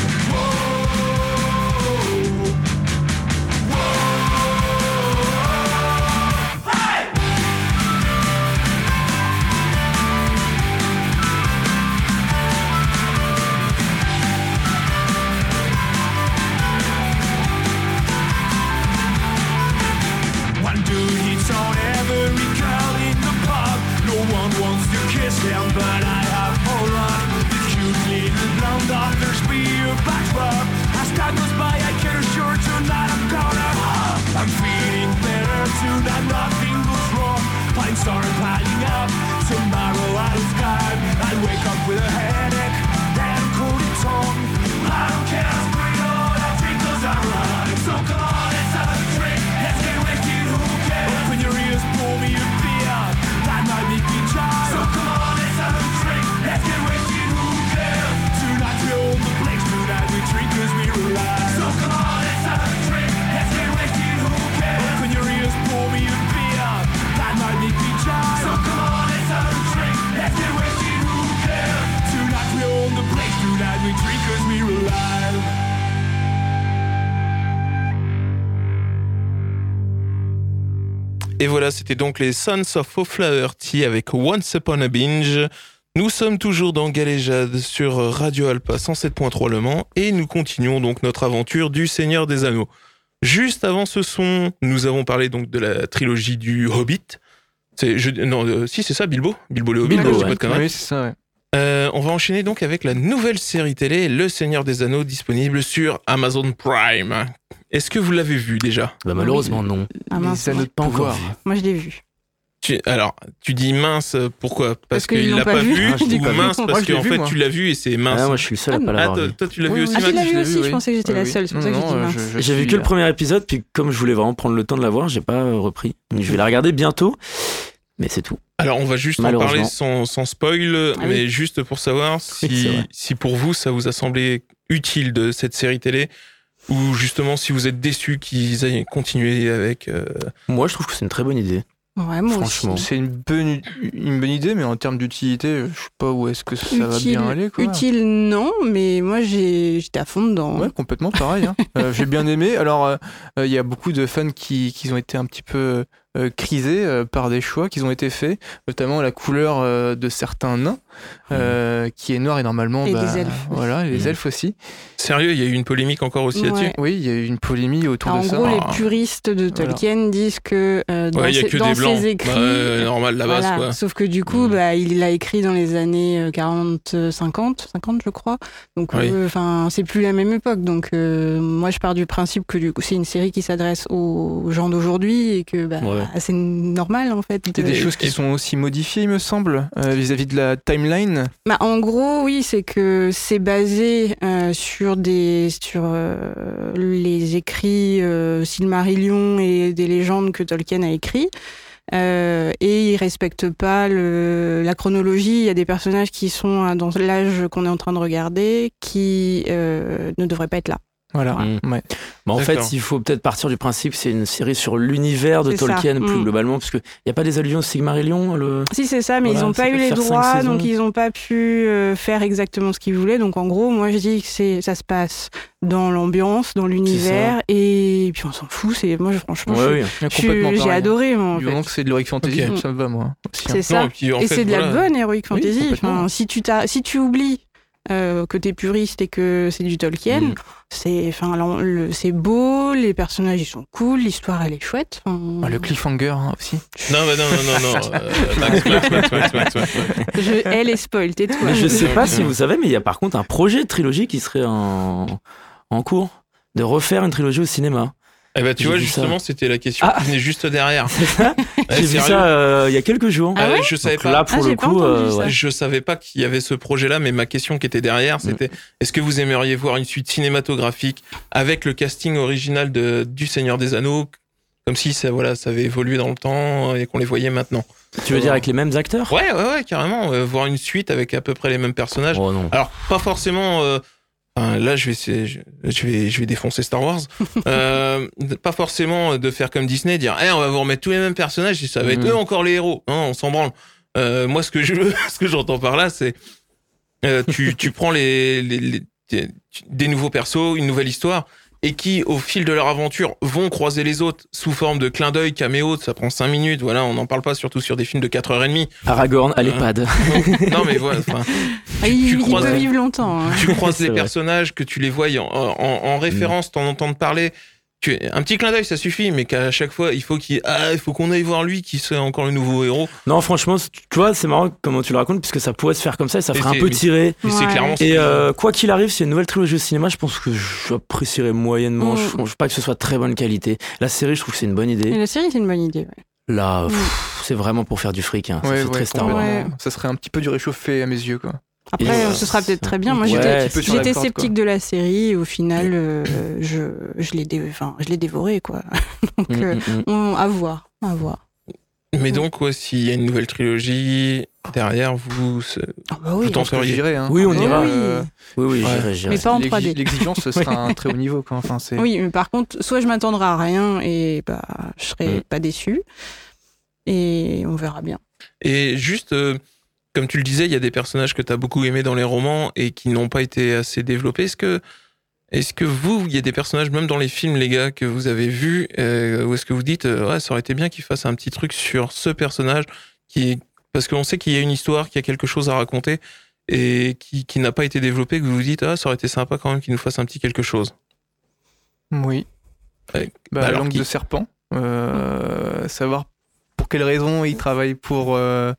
On every girl in the pub, no one wants to kiss him, but I have more luck. The cute little blonde offers me a back rub. As time goes by, I can assure tonight I'm gonna. I'm feeling better tonight, nothing goes wrong. Pines start piling up, tomorrow I'll sky. I'll wake up with a headache, then cold tongue. I don't care, I'm free, all I drink 'cause I'm right. So come on, let's have a drink, let's get wasted, who cares? Open your ears, pour me a beer, that might make me jive. So come on, let's have a drink, let's get wasted, who cares? Tonight we own the place, tonight we drink 'cause we're alive. So come on, let's have a drink, let's get wasted, who cares? Open your ears, pour me a beer, that might make me jive. So come on, let's have a drink, let's get wasted, who cares? Tonight we own the place, tonight we drink 'cause we're alive. Et voilà, c'était donc les Sons of O'Flaherty avec Once Upon a Binge. Nous sommes toujours dans Galéjade sur Radio Alpa 107.3 Le Mans et nous continuons donc notre aventure du Seigneur des Anneaux. Juste avant ce son, nous avons parlé donc de la trilogie du Hobbit. C'est ça, Bilbo le Hobbit, Bilbo, je dis ouais. pas de conneries. Oui, c'est ça, ouais. On va enchaîner donc avec la nouvelle série télé Le Seigneur des Anneaux, disponible sur Amazon Prime. Est-ce que vous l'avez vu déjà ? Bah, malheureusement, non. Ah mince, Les anneaux de Pas encore pouvoir. vu. moi je l'ai vu. Tu dis mince, pourquoi ? Parce qu'ils qu'il l'ont l'a pas pas vu. vu Ah, je l'ai ou pas vu. mince Moi, parce je l'ai qu'en vu, fait moi. tu l'as vu et c'est mince. Ah, moi, je suis le seul à pas l'avoir vu. Toi tu l'as vu Oui, aussi, Ah, tu Max ? l'as vu je l'ai aussi, vu, je oui. pensais que j'étais la Oui, seule, c'est pour ça que j'ai dit mince. J'ai vu que le premier épisode, puis comme je voulais vraiment prendre le temps de la voir, j'ai pas repris. Donc, je vais la regarder bientôt, mais c'est tout. Alors on va juste en Malheureusement. parler sans spoil, Ah mais oui. juste pour savoir Oui, c'est vrai. si pour vous ça vous a semblé utile de cette série télé ou justement si vous êtes déçu qu'ils aient continué avec... Moi, je trouve que c'est une très bonne idée. Ouais, moi Franchement. aussi. C'est une bonne idée, mais en termes d'utilité, je sais pas où est-ce que ça va bien aller, quoi. Utile, non, mais moi j'étais à fond dedans. Ouais, complètement pareil. Hein. J'ai bien aimé. Alors, il y a beaucoup de fans qui ont été un petit peu crisés par des choix qui ont été faits, notamment la couleur de certains nains, qui est noire et normalement... Et les elfes. Voilà, les elfes aussi. Sérieux, il y a eu une polémique encore aussi là-dessus ? Ouais. Oui, il y a eu une polémie autour En de ça. gros, Ah. les puristes de Tolkien disent que dans, Ouais, il y a que dans des blancs. ses écrits... Bah, normal, la base voilà. quoi. Sauf que du coup, il l'a écrit dans les années 50 je crois. Donc, Oui. c'est plus la même époque. Donc, moi, je pars du principe que du coup, c'est une série qui s'adresse aux gens d'aujourd'hui et que Ouais. c'est normal en fait. Il y a des choses qui sont aussi modifiées, il me semble, vis-à-vis de la timeline. En gros, oui, c'est que c'est basé sur les écrits Silmarillion et des légendes que Tolkien a écrits. Et il respecte pas la chronologie. Il y a des personnages qui sont dans l'âge qu'on est en train de regarder qui ne devraient pas être là. Voilà. Ouais. Bah, en D'accord. fait, il faut peut-être partir du principe que c'est une série sur l'univers de C'est ça. Tolkien plus Mm. globalement, parce qu'il n'y a pas des allusions au Silmarillion Si, c'est ça, mais Voilà, ils n'ont ça pas peut eu les faire 5 droits, saisons. donc ils n'ont pas pu faire exactement ce qu'ils voulaient. Donc en gros, moi je dis que ça se passe dans l'ambiance, dans l'univers, et puis on s'en fout. Moi, franchement, Ouais, oui. Complètement j'ai pareil. adoré, moi, en Du fait. moment que c'est de l'heroic fantasy, Ok. ça me va, moi. Aussi, hein. C'est ça. Non, et puis, en Et fait, c'est de la voilà. bonne heroic fantasy. complètement. Enfin, si tu oublies que t'es puriste et que c'est du Tolkien, c'est beau, les personnages ils sont cool, l'histoire elle est chouette. Ah, le cliffhanger aussi. Non. Max. Je hais les spoils, tais-toi. Mais je sais pas si vous savez, mais il y a par contre un projet de trilogie qui serait en cours, de refaire une trilogie au cinéma. Eh ben, tu J'ai vois, vu justement, c'était la question qui venait juste derrière. J'ai vu ça il y a quelques jours. Ah ouais je savais Donc pas. là, pour j'ai le pas coup, entendu ça. ouais. Je savais pas qu'il y avait ce projet-là, mais ma question qui était derrière, c'était est-ce que vous aimeriez voir une suite cinématographique avec le casting original du Seigneur des Anneaux, comme si ça avait évolué dans le temps et qu'on les voyait maintenant. Tu veux dire avec les mêmes acteurs? Ouais, carrément. Voir une suite avec à peu près les mêmes personnages. Oh non. Alors, pas forcément. Là, je vais défoncer Star Wars. Pas forcément de faire comme Disney, dire, on va vous remettre tous les mêmes personnages et ça va être eux encore les héros. Non, on s'en branle. Moi, ce que j'entends par là, c'est tu prends des nouveaux persos, une nouvelle histoire, et qui, au fil de leur aventure, vont croiser les autres sous forme de clin d'œil, caméo, ça prend 5 minutes, voilà, on n'en parle pas, surtout sur des films de 4h30. Aragorn à l'EHPAD. Non, mais voilà, enfin... Il peut vivre longtemps. Hein. Tu croises C'est les vrai. personnages, que tu les vois en référence, t'en entends parler. Un petit clin d'œil, ça suffit, mais qu'à chaque fois, il faut qu'on aille voir lui qui soit encore le nouveau héros. Non, franchement, tu vois, c'est marrant comment tu le racontes, puisque ça pourrait se faire comme ça et ça ferait un peu tiré. Mais c'est Ouais. clairement... Et quoi qu'il arrive, c'est une nouvelle trilogie au cinéma, je pense que j'apprécierais moyennement. Je trouve pas que ce soit de très bonne qualité. La série, je trouve que c'est une bonne Et idée. la série, c'est une bonne idée. Ouais. Là, c'est vraiment pour faire du fric. Hein. Ça Ouais, fait très Star Wars. complètement. complètement. Ça serait un petit peu du réchauffé à mes yeux, quoi. Après, Et, ce sera peut-être très bien. Moi, ouais, j'étais c'est sur la j'étais corde, sceptique de la série. Et au final, je l'ai dévoré, quoi. Donc, à voir. Mais donc, s'il y a une nouvelle trilogie derrière, vous Ah oui. vous t'en Je pense que feriez. j'irai, hein. Oui, on ira. Oui. Oui, Ouais. j'irai. Mais pas en 3D. L'exigence, ce sera un très haut niveau, quoi. Enfin, c'est... Oui, mais par contre, soit je m'attendrai à rien et je serai pas déçue. Et on verra bien. Et juste, comme tu le disais, il y a des personnages que tu as beaucoup aimés dans les romans et qui n'ont pas été assez développés. Est-ce que vous, il y a des personnages, même dans les films, les gars, que vous avez vus, ou est-ce que vous dites, ça aurait été bien qu'ils fassent un petit truc sur ce personnage, parce qu'on sait qu'il y a une histoire, qu'il y a quelque chose à raconter, et qui n'a pas été développé, que vous vous dites, ça aurait été sympa quand même qu'il nous fasse un petit quelque chose. Oui. Alors, Langue de serpent. Savoir pour quelles raisons il travaille pour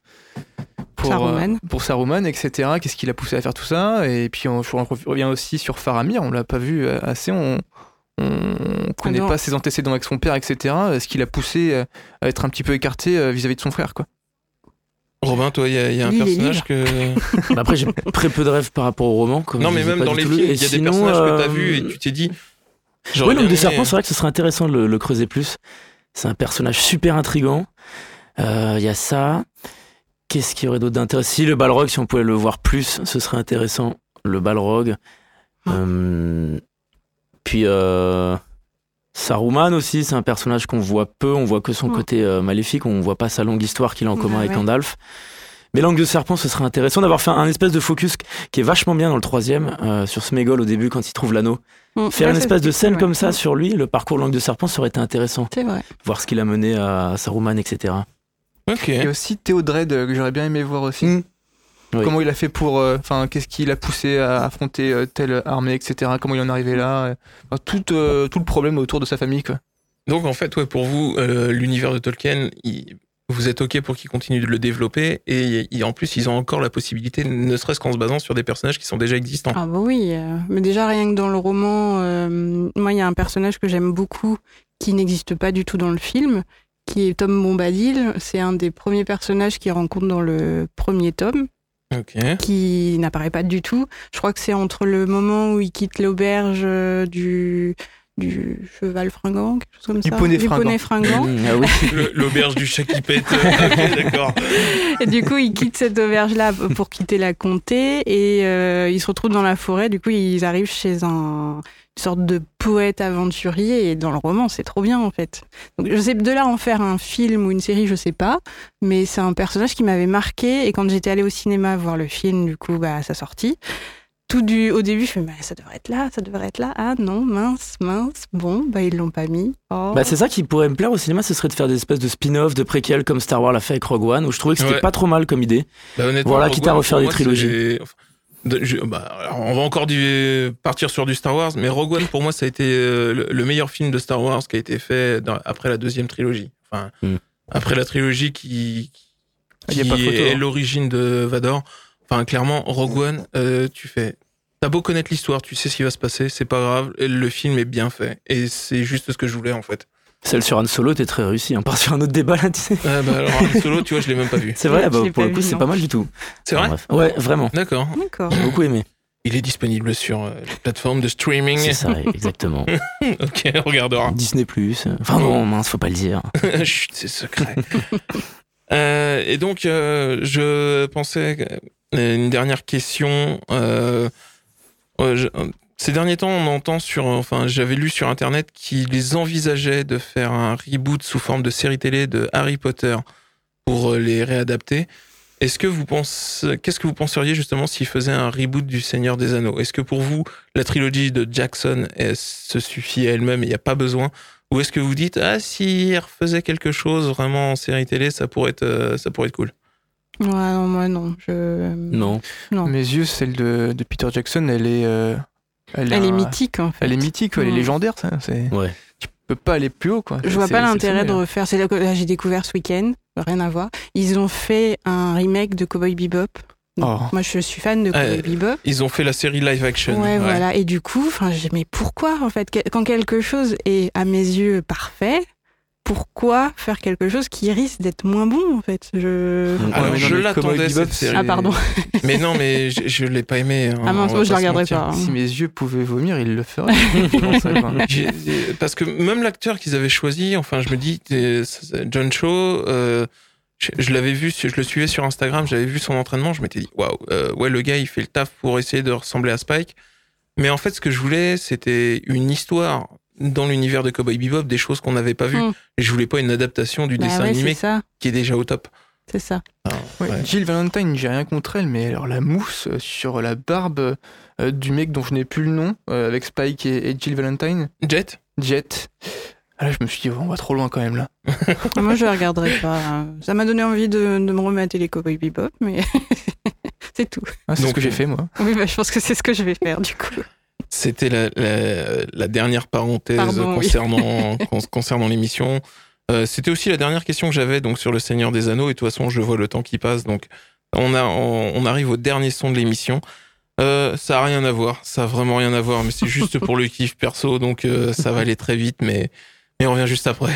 Saruman, etc. Qu'est-ce qui l'a poussé à faire tout ça? Et puis on revient aussi sur Faramir, on l'a pas vu assez, on connaît pas ses antécédents avec son père, etc. Ce qui l'a poussé à être un petit peu écarté vis-à-vis de son frère, quoi. Robin, toi, il y a un personnage que... Après, j'ai très peu de rêves par rapport au roman. Non, mais même dans les films, il y a des personnages que t'as vus et tu t'es dit... Oui, Langue de serpent, c'est vrai que ce serait intéressant de le creuser plus. C'est un personnage super intriguant. Il y a ça. Qu'est-ce qu'il y aurait d'autre d'intéressant? Si le Balrog, si on pouvait le voir plus, ce serait intéressant. Le Balrog. Puis Saruman aussi, c'est un personnage qu'on voit peu. On voit que son côté maléfique. On voit pas sa longue histoire qu'il a en commun avec Gandalf. Mais Langue de serpent, ce serait intéressant d'avoir fait un espèce de focus qui est vachement bien dans le 3e, sur Sméagol au début quand il trouve l'anneau. Faire une espèce de scène comme ça sur lui, le parcours Langue de serpent, ça aurait été intéressant. C'est vrai. Voir ce qu'il a mené à Saruman, etc. Ok. Il y a aussi Théodred que j'aurais bien aimé voir aussi. Oui. Comment il a fait pour... qu'est-ce qui l'a poussé à affronter telle armée, etc. Comment il en est arrivé là. Tout le problème autour de sa famille, quoi. Donc en fait, pour vous, l'univers de Tolkien, vous êtes OK pour qu'ils continuent de le développer et en plus, ils ont encore la possibilité, ne serait-ce qu'en se basant sur des personnages qui sont déjà existants. Ah bah oui, mais déjà rien que dans le roman, moi il y a un personnage que j'aime beaucoup qui n'existe pas du tout dans le film, qui est Tom Bombadil. C'est un des premiers personnages qu'il rencontre dans le premier tome. Ok. Qui n'apparaît pas du tout. Je crois que c'est entre le moment où il quitte l'auberge du cheval fringant, quelque chose comme Du ça. poney fringant. Ah oui. L'auberge du chat qui pète. Ok, d'accord. Et du coup, ils quittent cette auberge-là pour quitter la comté et ils se retrouvent dans la forêt. Du coup, ils arrivent chez une sorte de poète aventurier et dans le roman, c'est trop bien en fait. Donc, je sais de là en faire un film ou une série, je sais pas, mais c'est un personnage qui m'avait marqué et quand j'étais allée au cinéma voir le film, du coup, à sa sortie, au début, je me suis dit, ça devrait être là. Ah non, mince. Bon, ils l'ont pas mis. Oh. C'est ça qui pourrait me plaire au cinéma, ce serait de faire des espèces de spin-off, de préquels comme Star Wars l'a fait avec Rogue One, où je trouvais que c'était pas trop mal comme idée. Honnêtement, Voilà, Rogue quitte à One, refaire pour des moi, trilogies. Alors, on va encore partir sur du Star Wars, mais Rogue One, pour moi, ça a été le meilleur film de Star Wars qui a été fait après la deuxième trilogie. Enfin, après la trilogie qui y a pas photo, est l'origine de Vador. Enfin, clairement, Rogue One, tu fais T'as beau connaître l'histoire, tu sais ce qui va se passer, c'est pas grave, le film est bien fait. Et c'est juste ce que je voulais, en fait. Celle sur Han Solo, t'es très réussi. On part sur un autre débat là, tu sais. Alors, Han Solo, tu vois, je l'ai même pas vu. C'est vrai, Je l'ai pour pas le coup, vu, c'est non. pas mal du tout. C'est vrai? Bref. Ouais, vraiment. D'accord. D'accord. J'ai beaucoup aimé. Il est disponible sur les plateformes de streaming. C'est ça, exactement. Ok, on regardera. Disney+. Enfin non, mince, faut pas le dire. Chut, c'est secret. Et donc, je pensais une dernière question. Ces derniers temps, on entend j'avais lu sur Internet qu'ils envisageaient de faire un reboot sous forme de série télé de Harry Potter pour les réadapter. Qu'est-ce que vous penseriez justement s'ils faisaient un reboot du Seigneur des Anneaux? Est-ce que pour vous, la trilogie de Jackson se suffit à elle-même et il n'y a pas besoin? Ou est-ce que vous dites, s'ils refaisaient quelque chose vraiment en série télé, ça pourrait être cool? Ouais, non, moi non. Non. Non. Mes yeux, celle de Peter Jackson, elle est Elle est mythique en fait. Elle est mythique, elle est Ouais. légendaire. Ouais. Tu peux pas aller plus haut, quoi. Je vois C'est pas l'intérêt de exceptionnel. refaire. C'est là que j'ai découvert ce week-end, rien à voir. Ils ont fait un remake de Cowboy Bebop. Oh. Moi, je suis fan de Cowboy Bebop. Ils ont fait la série live action. Ouais, voilà. Et du coup, mais pourquoi en fait, quand quelque chose est à mes yeux parfait, pourquoi faire quelque chose qui risque d'être moins bon en fait? Alors, Ouais, mais je non, mais l'attendais, Cowboy Bebop, cette série. Ah pardon. Mais non, mais je l'ai pas aimé. Hein, Ah mince, on va je la se regarderai mentir. pas. hein. Si mes yeux pouvaient vomir, ils le feraient. C'est pour ça, quoi. Parce que même l'acteur qu'ils avaient choisi, je me dis, John Cho, je l'avais vu, je le suivais sur Instagram, j'avais vu son entraînement, je m'étais dit, waouh, ouais, le gars, il fait le taf pour essayer de ressembler à Spike. Mais en fait, ce que je voulais, c'était une histoire dans l'univers de Cowboy Bebop, des choses qu'on n'avait pas vues. Et je voulais pas une adaptation du Bah dessin ouais, animé c'est ça. qui est déjà au top. C'est ça. Ouais, Ouais. Jill Valentine, j'ai rien contre elle, mais alors la mousse sur la barbe du mec dont je n'ai plus le nom, avec Spike et Jill Valentine, Jet? Jet. Ah là, je me suis dit, on va trop loin quand même là. Moi, je la regarderai pas. Ça m'a donné envie de me remettre les Cowboy Bebop, mais c'est tout. Ah, c'est Donc, ce que j'ai fait moi. Oui, je pense que c'est ce que je vais faire du coup. C'était la dernière parenthèse Pardon, oui. concernant l'émission. C'était aussi la dernière question que j'avais donc sur le Seigneur des Anneaux. Et de toute façon, je vois le temps qui passe. Donc, on arrive au dernier son de l'émission. Ça a rien à voir. Ça a vraiment rien à voir. Mais c'est juste pour le kiff perso. Donc, ça va aller très vite. Mais on revient juste après.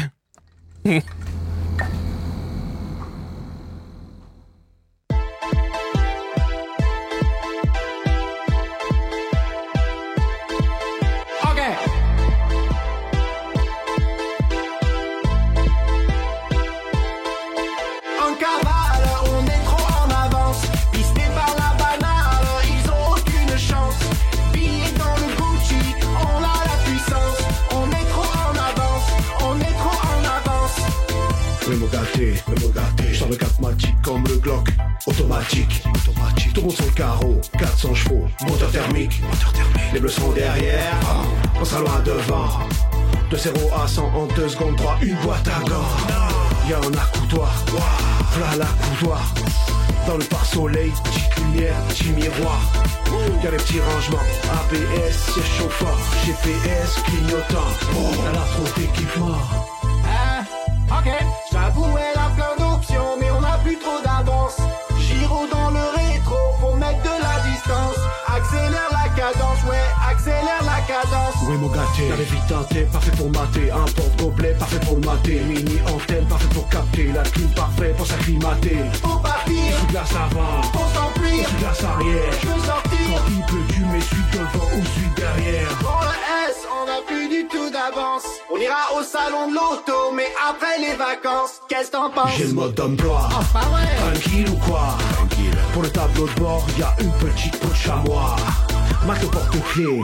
En cavale, on est trop en avance. Pistés par la banale, ils ont aucune chance. Billets dans le Gucci, on a la puissance. On est trop en avance, on est trop en avance. Me gâter, je sors le 4 matic comme le Glock. Automatique, tout monte sur le carreau, 400 chevaux, moteur thermique. Les bleus sont derrière, on sera loin devant. De 0 à 100 en 2 secondes, 3, une boîte à gants. Y'a un accoudoir, voilà la coudoir. Dans le pare-soleil, petite lumière, petit miroir. Y'a les petits rangements, ABS, siège chauffeur, GPS, clignotant. Elle a trop d'équipement. Ok, j'avoue, elle a plein d'options, mais on a plus trop d'avance. Giro dans le rétro, faut mettre de la distance. Accélère la cadence, ouais, accélère la cadence. Oui mon gâté, la vite teinté, parfait pour mater. Un porte-gobelet, parfait pour le mater. Mini antenne, parfait pour capter. La clim parfait pour s'acclimater. Faut partir, Sous glace avant, faut s'enfuir, sous glace arrière. je veux sortir. Quand il pleut, tu mets celui devant ou celui derrière. Pour le S, on a plus du tout d'avance. On ira au salon de l'auto, mais après les vacances, qu'est-ce t'en penses? J'ai le mode d'emploi, Pas vrai. tranquille ou quoi? Pour le tableau de bord, y a une petite peau de chamois. Marque le porte-clés.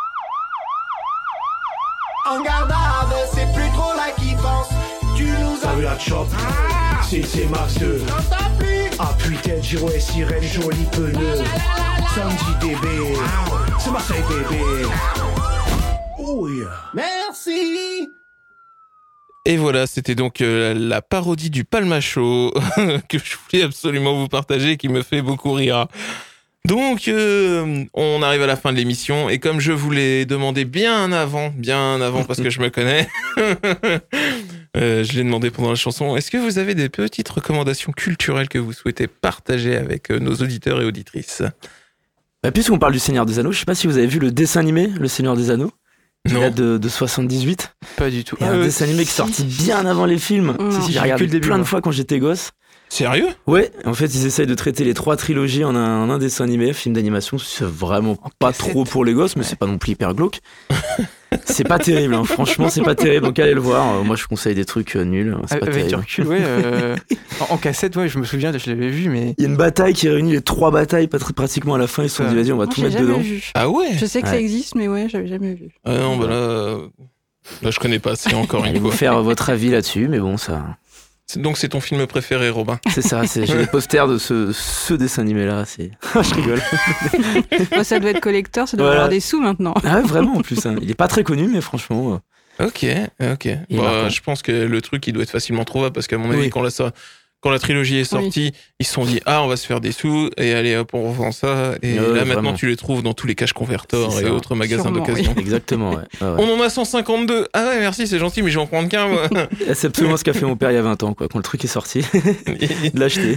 En gardave, c'est plus trop la kiffance. Tu nous as T'as vu la chop? C'est Max 2. t'entends plus. Appui tête, Giro et sirène, joli pneu. Samedi DB, c'est Marseille bébé. Oh yeah. Merci. Et voilà, c'était donc la parodie du Palmacho que je voulais absolument vous partager et qui me fait beaucoup rire. Donc, on arrive à la fin de l'émission et comme je vous l'ai demandé bien avant parce que je me connais, je l'ai demandé pendant la chanson, est-ce que vous avez des petites recommandations culturelles que vous souhaitez partager avec nos auditeurs et auditrices ? Bah, puisqu'on parle du Seigneur des Anneaux, je sais pas si vous avez vu le dessin animé, Le Seigneur des Anneaux. Qui Non. date de 78. Pas du tout. Il y a un dessin animé qui est sorti bien avant les films. Non. J'ai J'ai regardé vu que le début, plein de moi. fois quand j'étais gosse. Sérieux? Ouais, en fait, ils essayent de traiter les 3 trilogies en un dessin animé, film d'animation. C'est vraiment pas cassette. trop pour les gosses, mais c'est pas non plus hyper glauque. C'est pas terrible, hein. Franchement, c'est pas terrible. Donc allez le voir. Moi, je conseille des trucs nuls. C'est pas Avec du terrible. recul, ouais. En cassette, ouais, je me souviens, je l'avais vu, mais. Il y a une bataille qui réunit les 3 batailles pratiquement à la fin. Ils se sont dit, vas-y, on va Moi, tout j'ai mettre jamais dedans. vu. Ah ouais? Je sais que ça Ouais. existe, mais ouais, j'avais jamais vu. Ah non, bah là, je connais pas, c'est encore Allez une vous fois. faire votre avis là-dessus, mais bon, ça. Donc c'est ton film préféré, Robin? C'est ça, j'ai les posters de ce dessin animé-là. Je rigole. Moi, ça doit être collector, ça doit Voilà. avoir des sous maintenant. Ah ouais, vraiment en plus. Hein. Il est pas très connu, mais franchement. Ok. Il est marquant. Je pense que le truc, il doit être facilement trouvable parce qu'à mon avis, Oui. quand la trilogie est sortie, ils se sont dit on va se faire des sous et allez hop, on revend ça. Et Ouais, là maintenant, vraiment. tu les trouves dans tous les caches convertors C'est et ça. autres magasins Sûrement, d'occasion. Exactement, ouais. Ouais, ouais. On en a 152. Ah ouais, merci, c'est gentil, mais je vais en prendre qu'un, moi. C'est absolument ce qu'a fait mon père il y a 20 ans, quoi. Quand le truc est sorti, de l'acheter.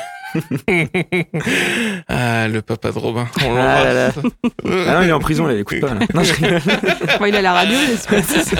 Ah, le papa de Robin. On Ah là là. l'embrasse. Ah non, il est en prison, là, il écoute pas. Là. Non, je rigole. Bon, il a la radio, j'espère.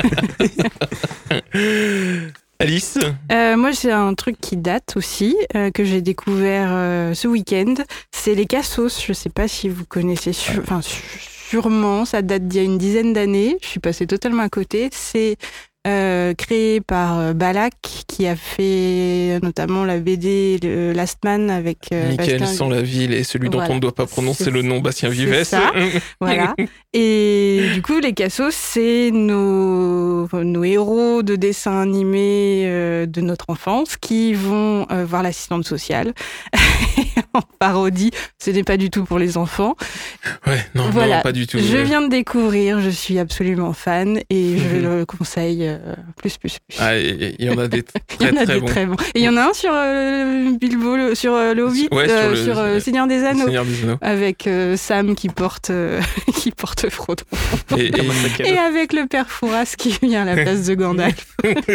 Alice? Moi, c'est un truc qui date aussi, que j'ai découvert ce week-end. C'est les Cassos. Je sais pas si vous connaissez, sûrement. Ça date d'il y a une dizaine d'années. Je suis passée totalement à côté. C'est créé par Balak, qui a fait notamment la BD Last Man avec Michael Bastien. sans la ville et celui dont Voilà. on ne doit pas prononcer C'est- le nom, Bastien c'est Vives. ça. Voilà. Et du coup, les Cassos, c'est nos héros de dessins animés de notre enfance qui vont voir l'assistante sociale en parodie. Ce n'est pas du tout pour les enfants. Ouais, non, Voilà. non, pas du tout. Je viens de découvrir, je suis absolument fan et je le conseille plus. Ah, il y en a des Il y très en a très des bons. très bons. Et il y en a un sur Bilbo, sur le Hobbit, Ouais, sur le Seigneur des Anneaux. Seigneur des Anneaux. Avec Sam qui porte Frodo. Et- Et avec le père Fouras qui vient à la place de Gandalf.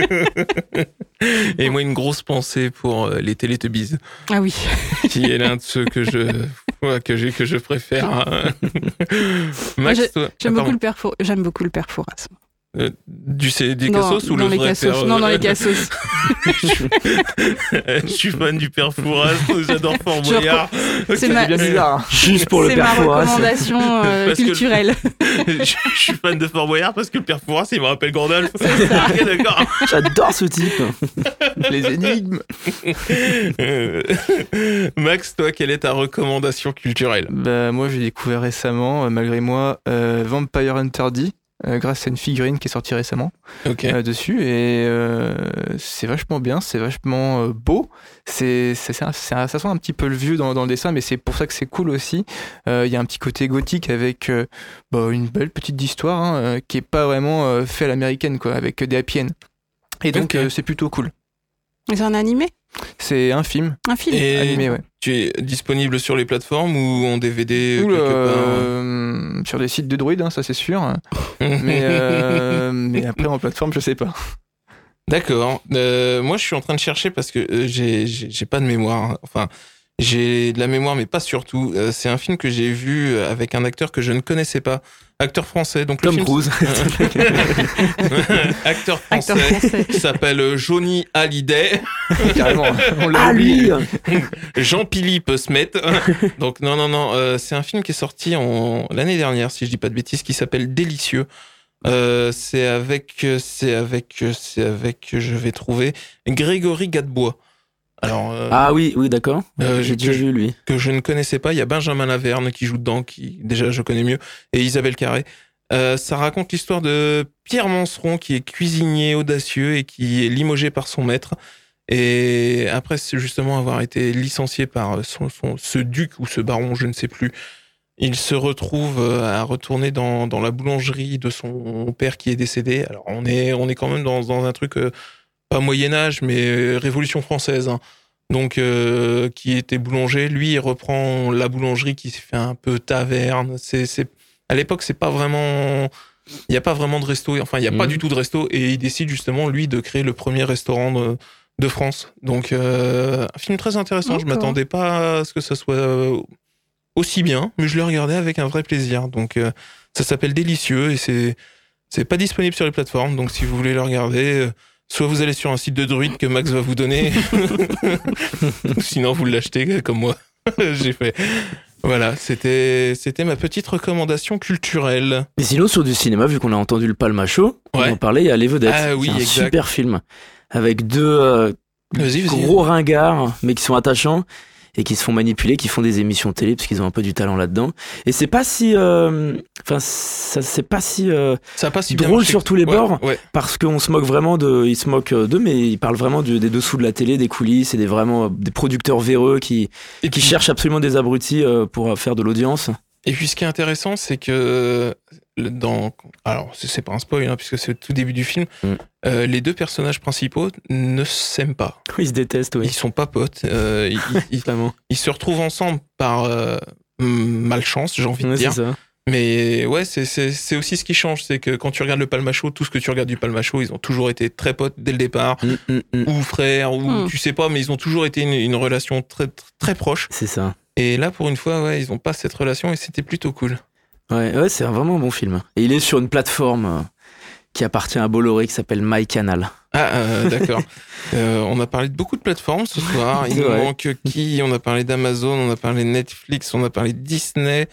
Et moi, une grosse pensée pour les Télétubbies, Ah oui. qui est l'un de ceux que je préfère. Max, Moi, toi, J'aime ah, beaucoup le père Fouras. des Non, Cassos ou le dans les vrai Cassos. père Non, dans les Cassos. Je suis fan du père Fouras, j'adore Fort Boyard. C'est ma, bien bizarre. Juste pour le c'est père ma Fouras. recommandation Parce que- culturelle. Je suis fan de Fort Boyard parce que le père Fouras, il me rappelle Gandalf. Ok, d'accord. J'adore ce type. Les énigmes. Max, toi, quelle est ta recommandation culturelle? Bah, moi, j'ai découvert récemment, malgré moi, Vampire Hunter D, grâce à une figurine qui est sortie récemment Ok. dessus. Et c'est vachement bien, c'est vachement beau. Ça sent un petit peu le vieux dans le dessin, mais c'est pour ça que c'est cool aussi. Il y a un petit côté gothique avec une belle petite histoire qui est pas vraiment fait à l'américaine, quoi, avec des happy end. Et donc, Ok. c'est plutôt cool. C'est un animé? C'est un film Un film? Et animé, ouais. tu es disponible sur les plateformes ou en DVD Oula, quelque part sur des sites de droïdes, ça c'est sûr. Mais après en plateforme, je sais pas. D'accord. Moi, je suis en train de chercher parce que j'ai pas de mémoire. Enfin, j'ai de la mémoire, mais pas surtout. C'est un film que j'ai vu avec un acteur que je ne connaissais pas. Acteur français. Donc Tom le film Cruise. acteur Acteur français. français. Qui s'appelle Johnny Hallyday. Carrément. On l'a Ah, oublié. lui Jean-Philippe Smet. Donc non. C'est un film qui est sorti l'année dernière, si je dis pas de bêtises, qui s'appelle Délicieux. C'est avec, je vais trouver Grégory Gadebois. Alors, Ah oui, d'accord. J'ai que déjà vu lui. que je ne connaissais pas. Il y a Benjamin Laverne qui joue dedans, qui déjà je connais mieux, et Isabelle Carré. Ça raconte l'histoire de Pierre Manceron, qui est cuisinier audacieux et qui est limogé par son maître. Et après, c'est justement avoir été licencié par ce duc ou ce baron, je ne sais plus, il se retrouve à retourner dans la boulangerie de son père qui est décédé. Alors on est quand même dans un truc pas Moyen-Âge, mais Révolution française. Hein. Donc qui était boulanger, lui il reprend la boulangerie qui s'est fait un peu taverne. À l'époque, c'est pas vraiment, il y a pas vraiment de resto. Enfin, il y a pas du tout de resto, et il décide justement lui de créer le premier restaurant de France. Donc un film très intéressant. Je D'accord. m'attendais pas à ce que ça soit aussi bien, mais je l'ai regardé avec un vrai plaisir. Donc ça s'appelle Délicieux et c'est pas disponible sur les plateformes. Donc si vous voulez le regarder, soit vous allez sur un site de druide que Max va vous donner, sinon vous l'achetez comme moi. J'ai fait. Voilà, c'était ma petite recommandation culturelle. Et sinon, sur du cinéma, vu qu'on a entendu le Palma Show, on en parlait, il y a Les Vedettes. Ah oui, c'est un exact. super film avec deux Vas-y. gros ringards, mais qui sont attachants et qui se font manipuler, qui font des émissions télé parce qu'ils ont un peu du talent là-dedans. Et c'est pas si, c'est pas si Ça a pas si bien drôle marché. sur tous les bords. Ouais. Parce qu'on se moque vraiment ils se moquent d'eux, mais ils parlent vraiment des dessous de la télé, des coulisses et des producteurs véreux qui cherchent absolument des abrutis pour faire de l'audience. Et puis ce qui est intéressant, c'est que alors c'est pas un spoil hein, puisque c'est le tout début du film, les deux personnages principaux ne s'aiment pas. Ils se détestent, oui. Ils sont pas potes. Ils se retrouvent ensemble par malchance, j'ai envie de dire. C'est ça. Mais ouais, c'est aussi ce qui change, c'est que quand tu regardes le Palma Show, tout ce que tu regardes du Palma Show, ils ont toujours été très potes dès le départ, ou frères, ou tu sais pas, mais ils ont toujours été une relation très très proche. C'est ça. Et là, pour une fois, ouais, ils ont pas cette relation et c'était plutôt cool. Ouais, c'est vraiment un bon film. Et il est sur une plateforme qui appartient à Bolloré qui s'appelle MyCanal. Ah, d'accord. On a parlé de beaucoup de plateformes ce soir. Il nous manque qui ? On a parlé d'Amazon, on a parlé de Netflix, on a parlé de Disney.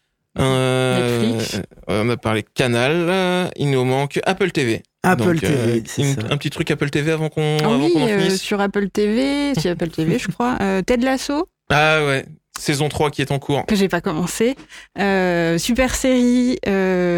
Netflix. On a parlé de Canal. Il nous manque Apple TV. Apple Donc, TV, c'est ça. Un petit truc Apple TV avant qu'on Ah oui, en finisse. sur Apple TV, je crois. Ted Lasso, Ah ouais, saison 3 qui est en cours. que j'ai pas commencé. Super série. On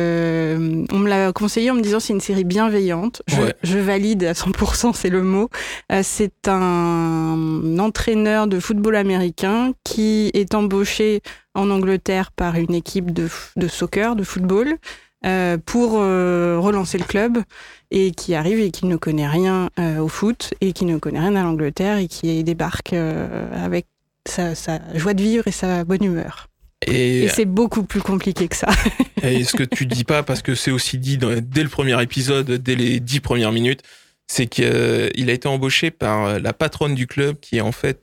me l'a conseillé en me disant c'est une série bienveillante. Je valide à 100%, c'est le mot. C'est un entraîneur de football américain qui est embauché en Angleterre par une équipe de soccer, de football, pour relancer le club, et qui arrive et qui ne connaît rien au foot et qui ne connaît rien à l'Angleterre et qui débarque avec sa joie de vivre et sa bonne humeur. Et c'est beaucoup plus compliqué que ça. Et ce que tu dis pas, parce que c'est aussi dit dès le premier épisode, dès les 10 premières minutes, c'est qu'il a été embauché par la patronne du club qui en fait...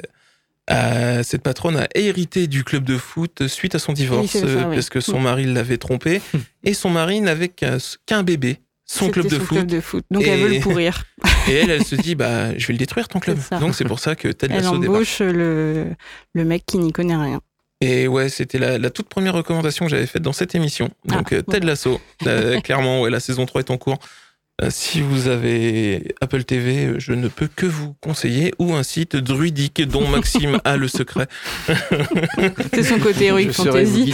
cette patronne a hérité du club de foot suite à son divorce, parce que son mari l'avait trompé et son mari n'avait qu'un bébé, son club de foot. Donc elle veut le pourrir. Et elle se dit je vais le détruire ton club. Donc c'est pour ça que Ted Lasso débarque. Elle embauche le mec qui n'y connaît rien. Et ouais, c'était la toute première recommandation que j'avais faite dans cette émission. Donc Ted Lasso, clairement, ouais, la saison 3 est en cours. Si vous avez Apple TV, je ne peux que vous conseiller, ou un site druidique dont Maxime a le secret. C'est son côté Heroic Fantasy.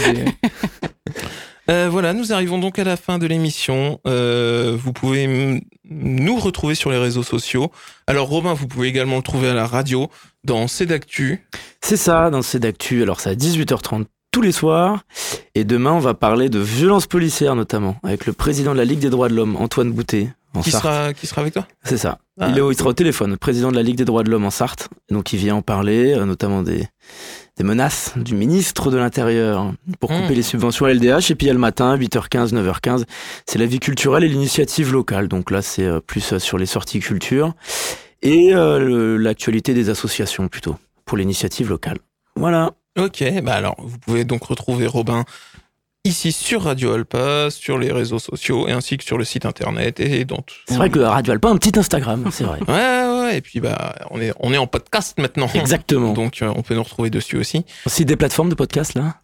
Voilà, nous arrivons donc à la fin de l'émission. Vous pouvez nous retrouver sur les réseaux sociaux. Alors Robin, vous pouvez également le trouver à la radio, dans C'est d'actu. C'est ça, dans C'est d'actu. Alors c'est à 18h30 tous les soirs. Et demain, on va parler de violences policières notamment, avec le président de la Ligue des droits de l'homme, Antoine Boutet, en Sarthe. Qui sera avec toi ? C'est ça. Il sera au téléphone, le président de la Ligue des droits de l'homme en Sarthe. Donc il vient en parler, notamment des menaces du ministre de l'Intérieur pour couper les subventions à LDH. Et puis il y a le matin, 8h15, 9h15, c'est la vie culturelle et l'initiative locale. Donc là, c'est plus sur les sorties culture et l'actualité des associations plutôt, pour l'initiative locale. Voilà. Ok, alors vous pouvez donc retrouver Robin ici sur Radio Alpa, sur les réseaux sociaux, et ainsi que sur le site internet et dans tout. C'est vrai que Radio Alpa a un petit Instagram, c'est vrai. Ouais, et puis on est en podcast maintenant. Exactement. Donc on peut nous retrouver dessus aussi. Aussi des plateformes de podcast là.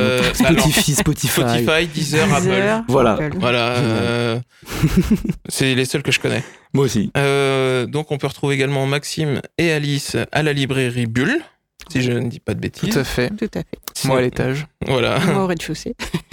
Spotify, Deezer, Apple. Voilà. C'est les seuls que je connais. Moi aussi. Donc on peut retrouver également Maxime et Alice à la librairie Bulle, si je ne dis pas de bêtises. Tout à fait. Moi à l'étage. Voilà. Moi au rez-de-chaussée.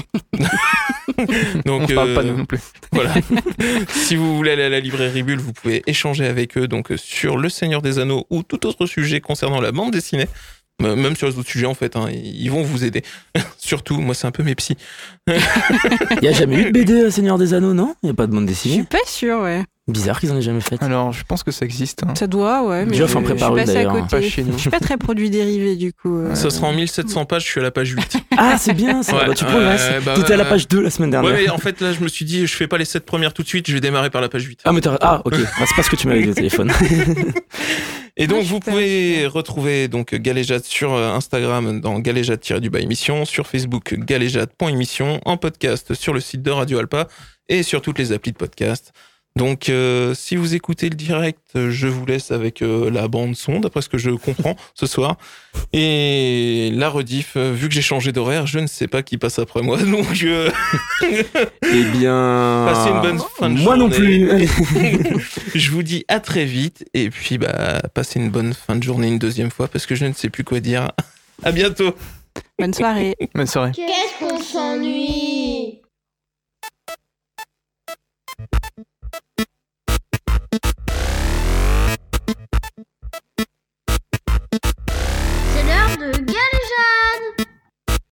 Donc, on ne parle pas de nous non plus. Voilà. Si vous voulez aller à la librairie Bulle, vous pouvez échanger avec eux donc sur Le Seigneur des Anneaux ou tout autre sujet concernant la bande dessinée. Même sur les autres sujets, en fait, ils vont vous aider. Surtout, moi, c'est un peu mes psys. Il n'y a jamais eu de BD Seigneur des Anneaux, non ? Il n'y a pas de bande dessinée ? Je suis pas sûre, ouais. Bizarre qu'ils en aient jamais fait. Alors, je pense que ça existe. Ça doit, ouais. Mais Geoff en prépare une d'ailleurs. Pas chez nous. Je suis pas très produit dérivé, du coup. Ça sera en 1700 pages, je suis à la page 8. Ah, c'est bien ça. Ouais, tu progresses. T'étais à la page 2 la semaine dernière. Ouais, mais en fait, là, je me suis dit, je fais pas les 7 premières tout de suite, je vais démarrer par la page 8. Ah, mais c'est pas ce que tu m'avais dit au téléphone. Et donc, Ah, vous super, pouvez retrouver donc Galéjade sur Instagram dans galéjade-émission, sur Facebook galéjade.émission, en podcast sur le site de Radio Alpa et sur toutes les applis de podcast. Donc, si vous écoutez le direct, je vous laisse avec la bande son, d'après ce que je comprends ce soir. Et la rediff, vu que j'ai changé d'horaire, je ne sais pas qui passe après moi. Donc, Eh bien. passez une bonne fin de Moi journée. non plus. Je vous dis à très vite. Et puis, passez une bonne fin de journée une deuxième fois parce que je ne sais plus quoi dire. À bientôt. Bonne soirée. Bonne soirée. Qu'est-ce qu'on s'ennuie